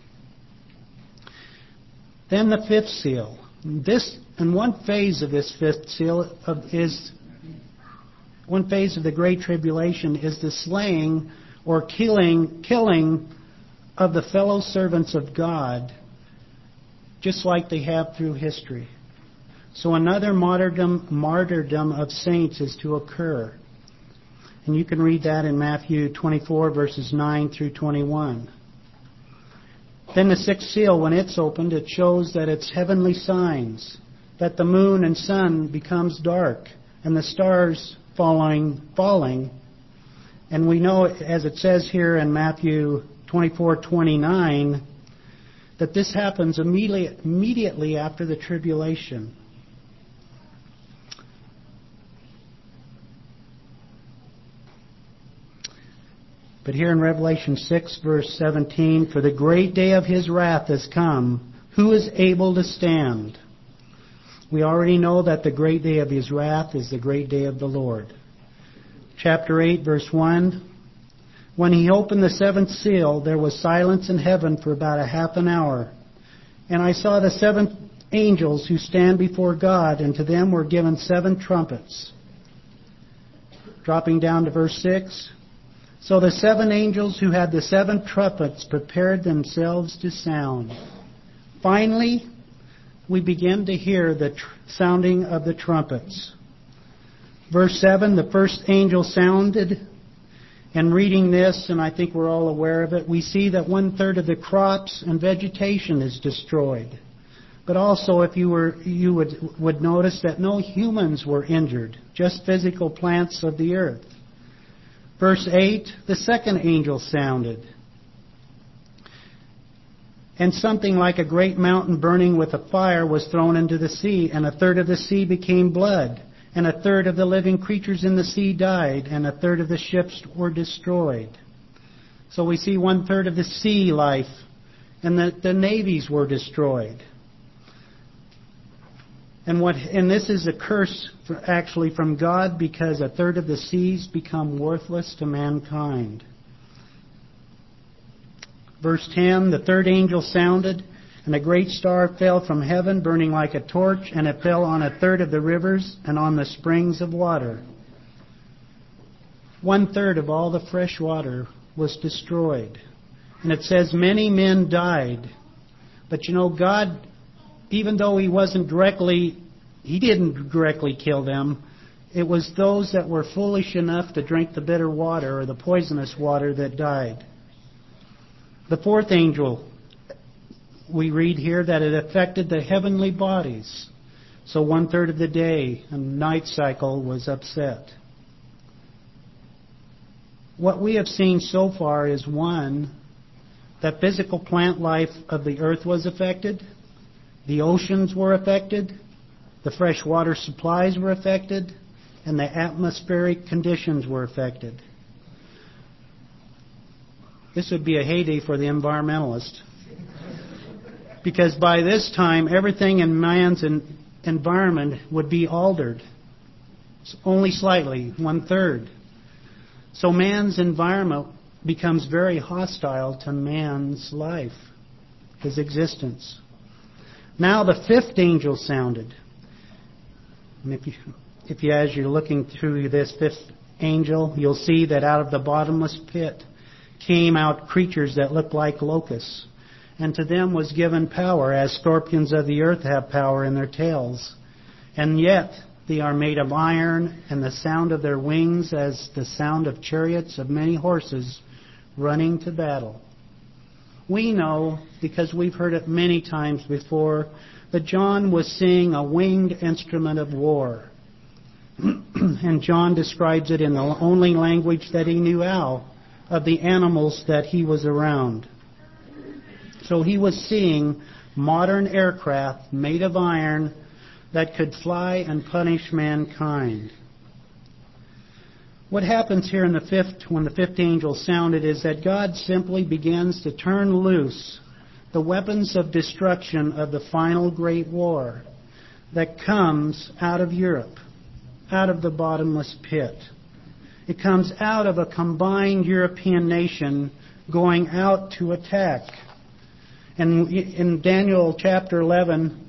Then the fifth seal. This, and one phase of this fifth seal of, is, one phase of the Great Tribulation is the slaying or killing, killing of the fellow servants of God, just like they have through history. So another martyrdom, martyrdom of saints is to occur. And you can read that in Matthew twenty-four, verses nine through twenty-one. Then the sixth seal, when it's opened, it shows that it's heavenly signs, that the moon and sun becomes dark, and the stars falling, falling. And we know, as it says here in Matthew twenty-four twenty-nine, that this happens immediately, immediately after the tribulation. But here in Revelation six, verse seventeen, "For the great day of his wrath has come. Who is able to stand?" We already know that the great day of his wrath is the great day of the Lord. Chapter eight, verse one, "When he opened the seventh seal, there was silence in heaven for about a half an hour. And I saw the seven angels who stand before God, and to them were given seven trumpets." Dropping down to verse six, "So the seven angels who had the seven trumpets prepared themselves to sound." Finally, we begin to hear the tr- sounding of the trumpets. Verse seven, "The first angel sounded," and reading this, and I think we're all aware of it, we see that one-third of the crops and vegetation is destroyed. But also, if you were, you would, would notice that no humans were injured, just physical plants of the earth. Verse eight, the second angel sounded. And something like a great mountain burning with a fire was thrown into the sea, and a third of the sea became blood, and a third of the living creatures in the sea died, and a third of the ships were destroyed. So we see one third of the sea life, and the, the navies were destroyed. And what and this is a curse for, actually from God, because a third of the seas become worthless to mankind. Verse ten, the third angel sounded, and a great star fell from heaven, burning like a torch, and it fell on a third of the rivers and on the springs of water. One third of all the fresh water was destroyed. And it says many men died. But you know, God, even though He wasn't directly, He didn't directly kill them, it was those that were foolish enough to drink the bitter water or the poisonous water that died. The fourth angel, we read here that it affected the heavenly bodies. So one third of the day and night cycle was upset. What we have seen so far is, one, that physical plant life of the earth was affected, the oceans were affected, the fresh water supplies were affected, and the atmospheric conditions were affected. This would be a heyday for the environmentalist. Because by this time, everything in man's environment would be altered. Only slightly, one third. So man's environment becomes very hostile to man's life, his existence. Now the fifth angel sounded. And if you, if you, as you're looking through this fifth angel, you'll see that out of the bottomless pit came out creatures that looked like locusts. And to them was given power, as scorpions of the earth have power in their tails. And yet they are made of iron, and the sound of their wings as the sound of chariots of many horses running to battle. We know, because we've heard it many times before, that John was seeing a winged instrument of war. And John describes it in the only language that he knew how, of the animals that he was around. So he was seeing modern aircraft made of iron that could fly and punish mankind. What happens here in the fifth, when the fifth angel sounded, is that God simply begins to turn loose the weapons of destruction of the final great war that comes out of Europe, out of the bottomless pit. It comes out of a combined European nation going out to attack. And in Daniel chapter eleven,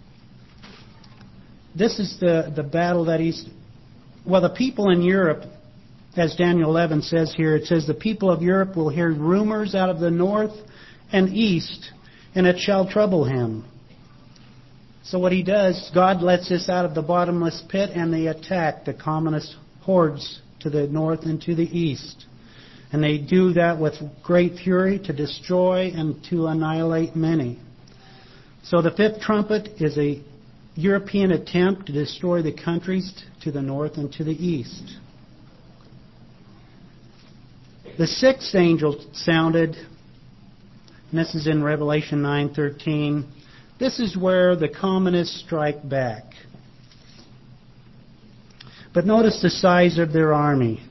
this is the, the battle that he's... Well, the people in Europe, as Daniel eleven says here, it says, the people of Europe will hear rumors out of the north and east, and it shall trouble him. So what he does, God lets this out of the bottomless pit, and they attack the communist hordes to the north and to the east. And they do that with great fury to destroy and to annihilate many. So the fifth trumpet is a European attempt to destroy the countries to the north and to the east. The sixth angel sounded, and this is in Revelation nine thirteen. This is where the communists strike back. But notice the size of their army.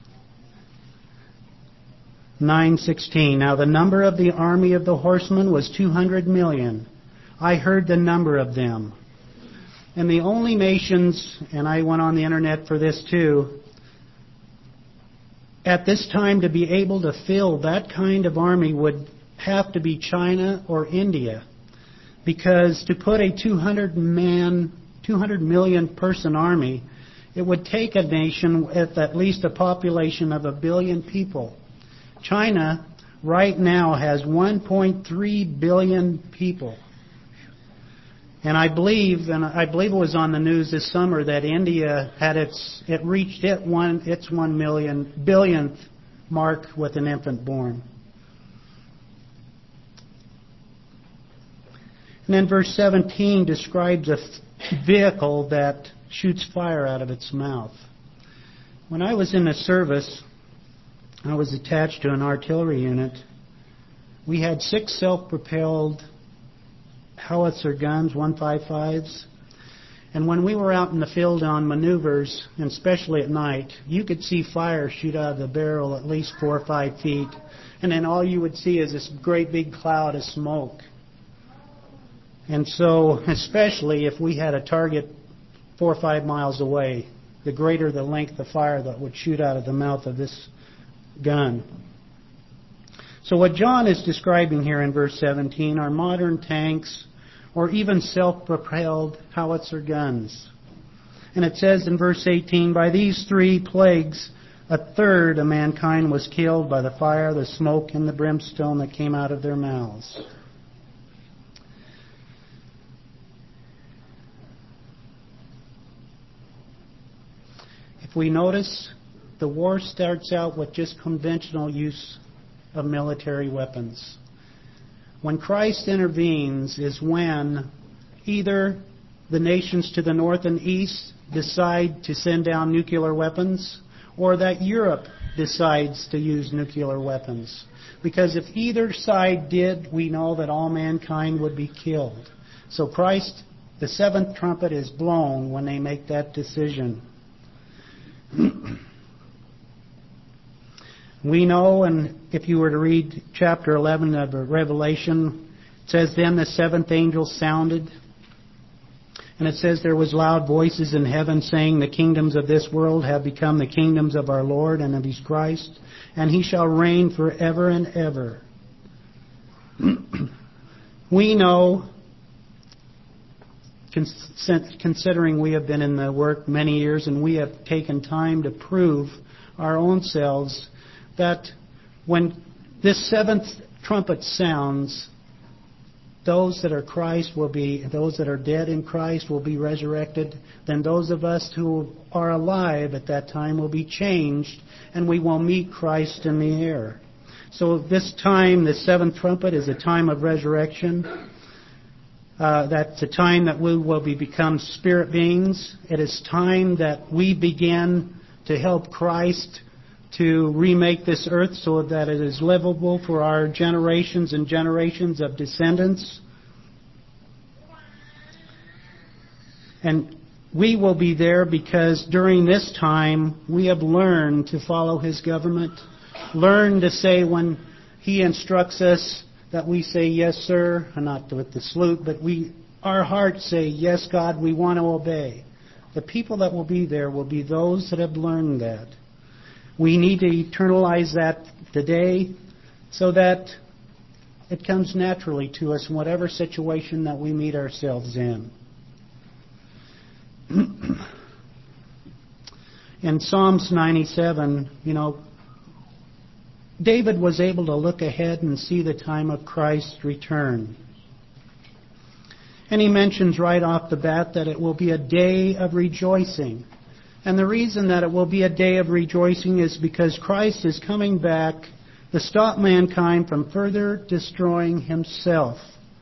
nine sixteen. Now the number of the army of the horsemen was two hundred million. I heard the number of them. And the only nations, and I went on the internet for this too, at this time to be able to fill that kind of army would have to be China or India. Because to put a two hundred man, two hundred million person army, it would take a nation with at least a population of a billion people. China right now has one point three billion people. And I believe, and I believe it was on the news this summer, that India had its, it reached it one, its one million, billionth mark with an infant born. And then verse seventeen describes a vehicle that shoots fire out of its mouth. When I was in the service, I was attached to an artillery unit. We had six self-propelled howitzer guns, one fifty-fives. And when we were out in the field on maneuvers, and especially at night, you could see fire shoot out of the barrel at least four or five feet. And then all you would see is this great big cloud of smoke. And so, especially if we had a target four or five miles away, the greater the length of fire that would shoot out of the mouth of this gun. So what John is describing here in verse seventeen are modern tanks or even self-propelled howitzer guns. And it says in verse eighteen, by these three plagues, a third of mankind was killed by the fire, the smoke, and the brimstone that came out of their mouths. If we notice, the war starts out with just conventional use of military weapons. When Christ intervenes is when either the nations to the north and east decide to send down nuclear weapons, or that Europe decides to use nuclear weapons. Because if either side did, we know that all mankind would be killed. So Christ, the seventh trumpet is blown when they make that decision. We know, and if you were to read chapter eleven of Revelation, it says, then the seventh angel sounded, and it says there was loud voices in heaven saying, the kingdoms of this world have become the kingdoms of our Lord and of His Christ, and He shall reign forever and ever. We know, considering we have been in the work many years and we have taken time to prove our own selves, that when this seventh trumpet sounds, those that are Christ will be, those that are dead in Christ will be resurrected. Then those of us who are alive at that time will be changed, and we will meet Christ in the air. So this time, the seventh trumpet, is a time of resurrection. Uh, that's a time that we will be become spirit beings. It is time that we begin to help Christ to remake this earth so that it is livable for our generations and generations of descendants. And we will be there because during this time we have learned to follow His government, learn to say when He instructs us that we say, yes, sir, and not with the salute, but we, our hearts say, yes, God, we want to obey. The people that will be there will be those that have learned that. We need to eternalize that today so that it comes naturally to us in whatever situation that we meet ourselves in. In Psalms ninety-seven, you know, David was able to look ahead and see the time of Christ's return. And he mentions right off the bat that it will be a day of rejoicing. And the reason that it will be a day of rejoicing is because Christ is coming back to stop mankind from further destroying himself.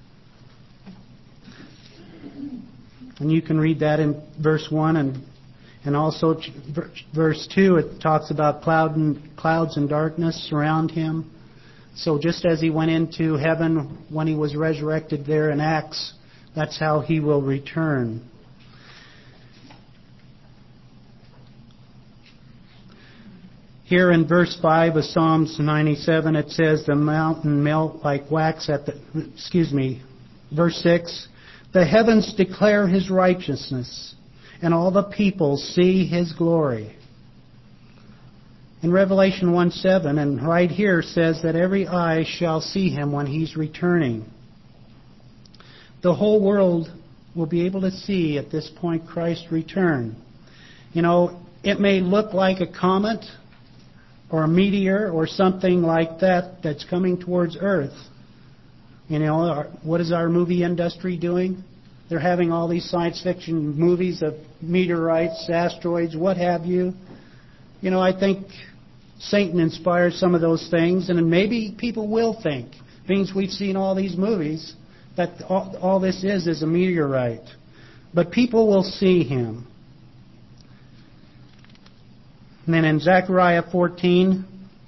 And you can read that in verse one and and also verse two. It talks about cloud and, clouds and darkness surround him. So just as he went into heaven when he was resurrected there in Acts, that's how he will return. Here in verse five of Psalms ninety-seven, it says, the mountain melt like wax at the, excuse me, verse six, the heavens declare His righteousness, and all the people see His glory. In Revelation one seven, and right here says that every eye shall see Him when He's returning. The whole world will be able to see at this point Christ's return. You know, it may look like a comet or a meteor or something like that that's coming towards Earth. You know, our, what is our movie industry doing? They're having all these science fiction movies of meteorites, asteroids, what have you. You know, I think Satan inspires some of those things, and maybe people will think, things we've seen all these movies, that all, all this is is a meteorite. But people will see Him. And then in Zechariah fourteen,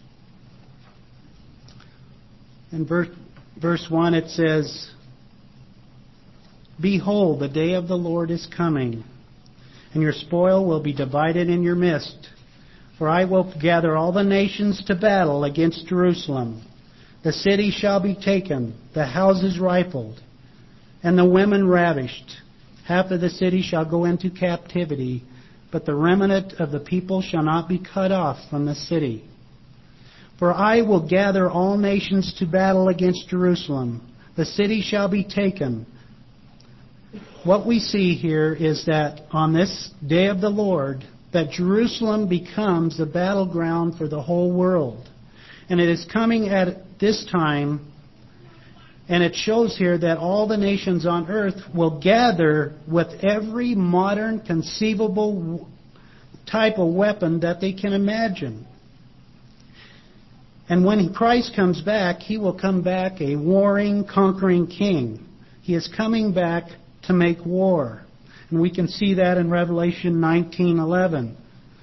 in verse, verse one, it says, "Behold, the day of the Lord is coming, and your spoil will be divided in your midst. For I will gather all the nations to battle against Jerusalem. The city shall be taken, the houses rifled, and the women ravished. Half of the city shall go into captivity, but the remnant of the people shall not be cut off from the city. For I will gather all nations to battle against Jerusalem. The city shall be taken." What we see here is that on this day of the Lord, that Jerusalem becomes the battleground for the whole world. And it is coming at this time, and it shows here that all the nations on earth will gather with every modern conceivable type of weapon that they can imagine. And when Christ comes back, He will come back a warring, conquering king. He is coming back to make war. And we can see that in Revelation nineteen eleven.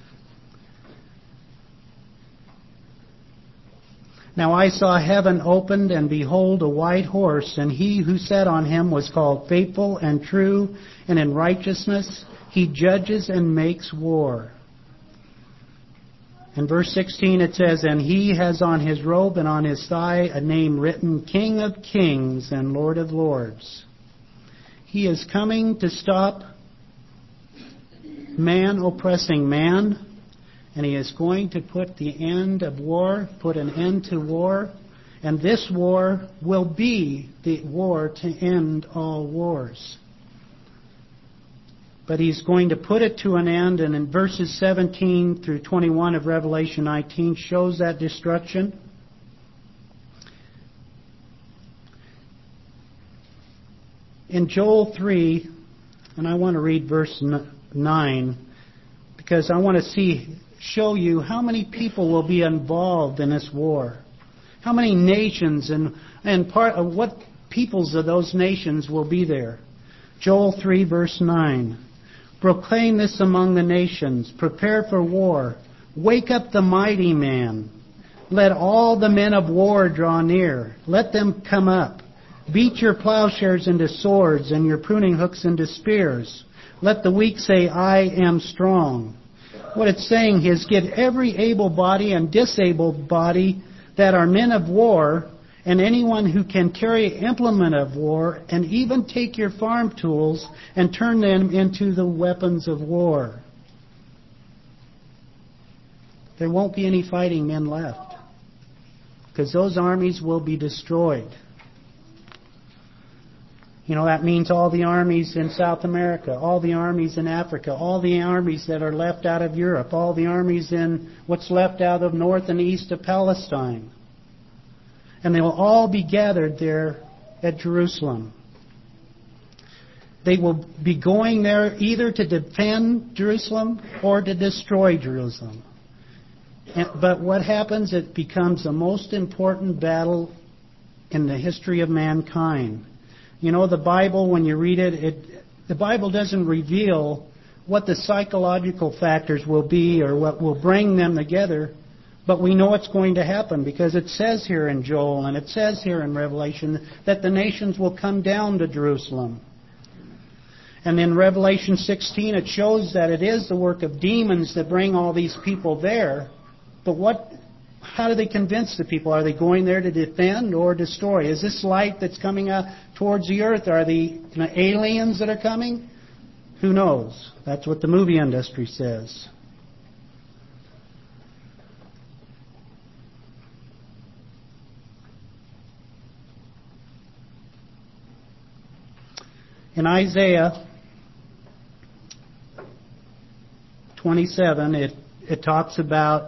"Now I saw heaven opened, and behold, a white horse, and he who sat on him was called Faithful and True, and in righteousness he judges and makes war." In verse sixteen it says, "And he has on his robe and on his thigh a name written, King of Kings and Lord of Lords." He is coming to stop man oppressing man, and He is going to put the end of war, put an end to war, and this war will be the war to end all wars. But He's going to put it to an end, and in verses seventeen through twenty-one of Revelation nineteen shows that destruction. In Joel three, and I want to read verse nine, because I want to see, show you how many people will be involved in this war. How many nations and, and part of what peoples of those nations will be there. Joel three, verse nine. "Proclaim this among the nations. Prepare for war. Wake up the mighty man. Let all the men of war draw near. Let them come up. Beat your plowshares into swords and your pruning hooks into spears. Let the weak say, I am strong." What it's saying is, get every able body and disabled body that are men of war, and anyone who can carry implement of war, and even take your farm tools and turn them into the weapons of war. There won't be any fighting men left, because those armies will be destroyed. You know, that means all the armies in South America, all the armies in Africa, all the armies that are left out of Europe, all the armies in what's left out of north and east of Palestine. And they will all be gathered there at Jerusalem. They will be going there either to defend Jerusalem or to destroy Jerusalem. But what happens, it becomes the most important battle in the history of mankind. You know, the Bible, when you read it, it, the Bible doesn't reveal what the psychological factors will be or what will bring them together, but we know it's going to happen because it says here in Joel and it says here in Revelation that the nations will come down to Jerusalem. And in Revelation sixteen, it shows that it is the work of demons that bring all these people there. But what... how do they convince the people? Are they going there to defend or destroy? Is this light that's coming out towards the earth, are the you know, aliens that are coming? Who knows? That's what the movie industry says. In Isaiah twenty-seven, it, it talks about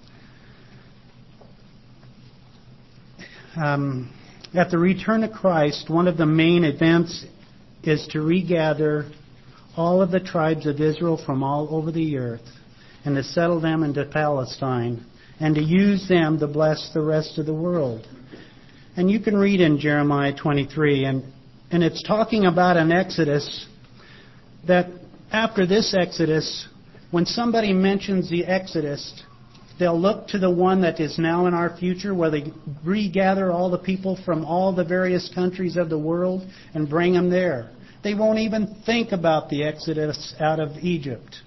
Um, at the return of Christ, one of the main events is to regather all of the tribes of Israel from all over the earth and to settle them into Palestine and to use them to bless the rest of the world. And you can read in Jeremiah twenty-three, and, and it's talking about an exodus that after this exodus, When somebody mentions the Exodus, they'll look to the one that is now in our future, where they regather all the people from all the various countries of the world and bring them there. They won't even think about the Exodus out of Egypt.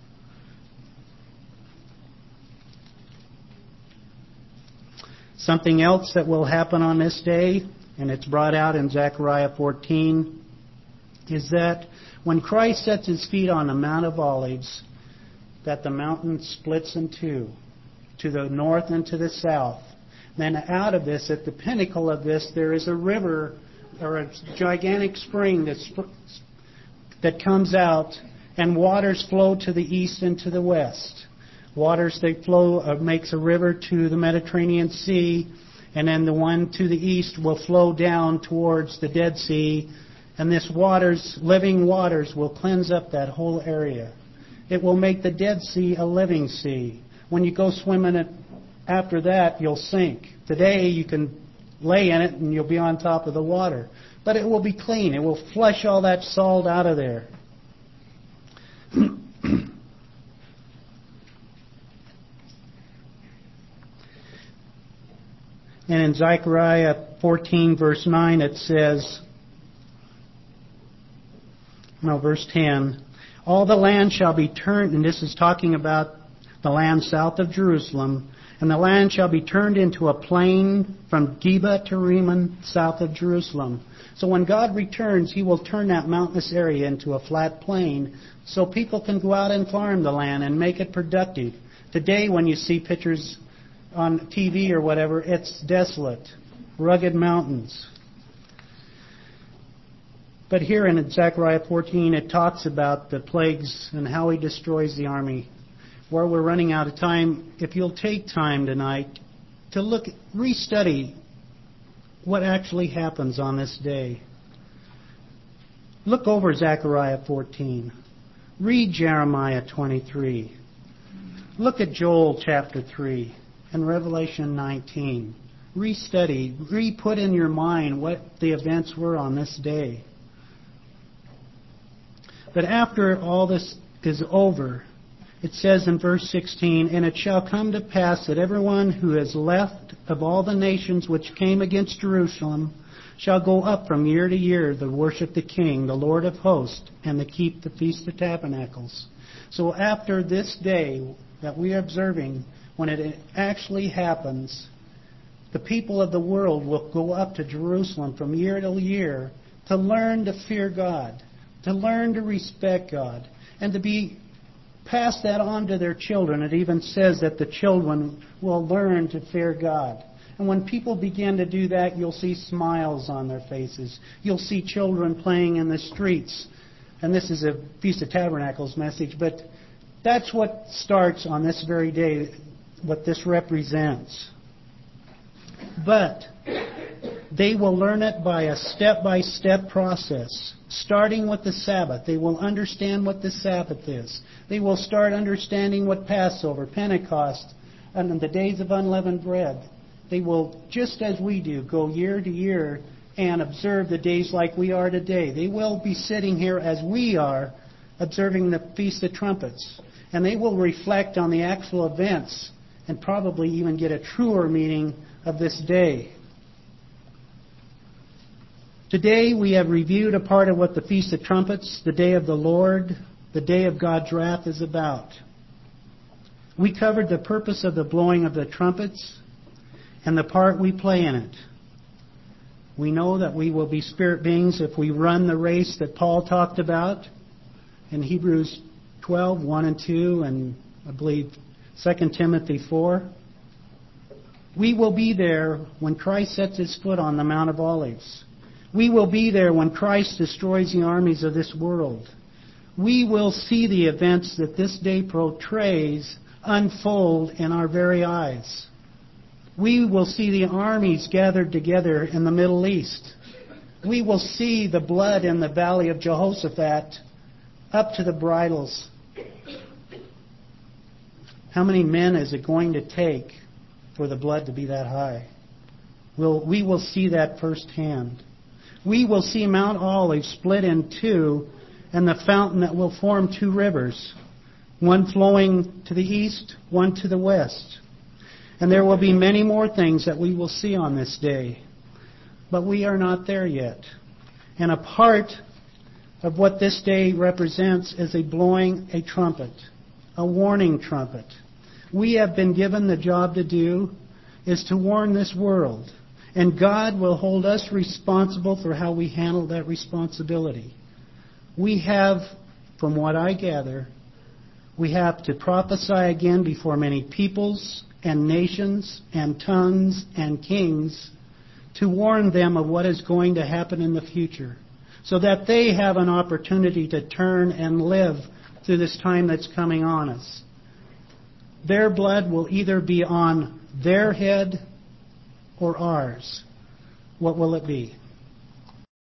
Something else that will happen on this day, and it's brought out in Zechariah fourteen, is that when Christ sets his feet on the Mount of Olives, that the mountain splits in two, to the north and to the south. Then out of this, at the pinnacle of this, there is a river or a gigantic spring that's, that comes out, and waters flow to the east and to the west. Waters that flow uh, makes a river to the Mediterranean Sea, and then the one to the east will flow down towards the Dead Sea, and this waters, living waters, will cleanse up that whole area. It will make the Dead Sea a living sea. When you go swimming it after that, you'll sink. Today you can lay in it and you'll be on top of the water. But it will be clean. It will flush all that salt out of there. And in Zechariah fourteen, verse nine, it says, no, verse ten, all the land shall be turned, and this is talking about the land south of Jerusalem, and the land shall be turned into a plain from Geba to Rimmon, south of Jerusalem. So when God returns, he will turn that mountainous area into a flat plain so people can go out and farm the land and make it productive. Today, when you see pictures on T V or whatever, it's desolate, rugged mountains. But here in Zechariah fourteen, it talks about the plagues and how he destroys the army. Where we're running out of time, if you'll take time tonight to look, restudy what actually happens on this day. Look over Zechariah fourteen. Read Jeremiah twenty-three. Look at Joel chapter three and Revelation nineteen. Restudy, re-put in your mind what the events were on this day. But after all this is over, it says in verse sixteen, and it shall come to pass that everyone who is left of all the nations which came against Jerusalem shall go up from year to year to worship the King, the Lord of hosts, and to keep the Feast of Tabernacles. So after this day that we are observing, when it actually happens, the people of the world will go up to Jerusalem from year to year to learn to fear God, to learn to respect God, and to be pass that on to their children. It even says that the children will learn to fear God. And when people begin to do that, you'll see smiles on their faces. You'll see children playing in the streets. And this is a Feast of Tabernacles message, but that's what starts on this very day, what this represents. But they will learn it by a step-by-step process, starting with the Sabbath. They will understand what the Sabbath is. They will start understanding what Passover, Pentecost, and the days of unleavened bread. They will, just as we do, go year to year and observe the days like we are today. They will be sitting here as we are, observing the Feast of Trumpets. And they will reflect on the actual events and probably even get a truer meaning of this day. Today we have reviewed a part of what the Feast of Trumpets, the Day of the Lord, the Day of God's wrath is about. We covered the purpose of the blowing of the trumpets and the part we play in it. We know that we will be spirit beings if we run the race that Paul talked about in Hebrews twelve, one and two, and I believe Second Timothy four. We will be there when Christ sets his foot on the Mount of Olives. We will be there when Christ destroys the armies of this world. We will see the events that this day portrays unfold in our very eyes. We will see the armies gathered together in the Middle East. We will see the blood in the valley of Jehoshaphat up to the bridles. How many men is it going to take for the blood to be that high? We'll, we will see that firsthand. We will see Mount Olive split in two and the fountain that will form two rivers. one flowing to the east, one to the west. And there will be many more things that we will see on this day. But we are not there yet. And a part of what this day represents is a blowing a trumpet, a warning trumpet. We have been given the job to do is to warn this world. And God will hold us responsible for how we handle that responsibility. We have, from what I gather, we have to prophesy again before many peoples and nations and tongues and kings to warn them of what is going to happen in the future, so that they have an opportunity to turn and live through this time that's coming on us. Their blood will either be on their head or ours. What will it be?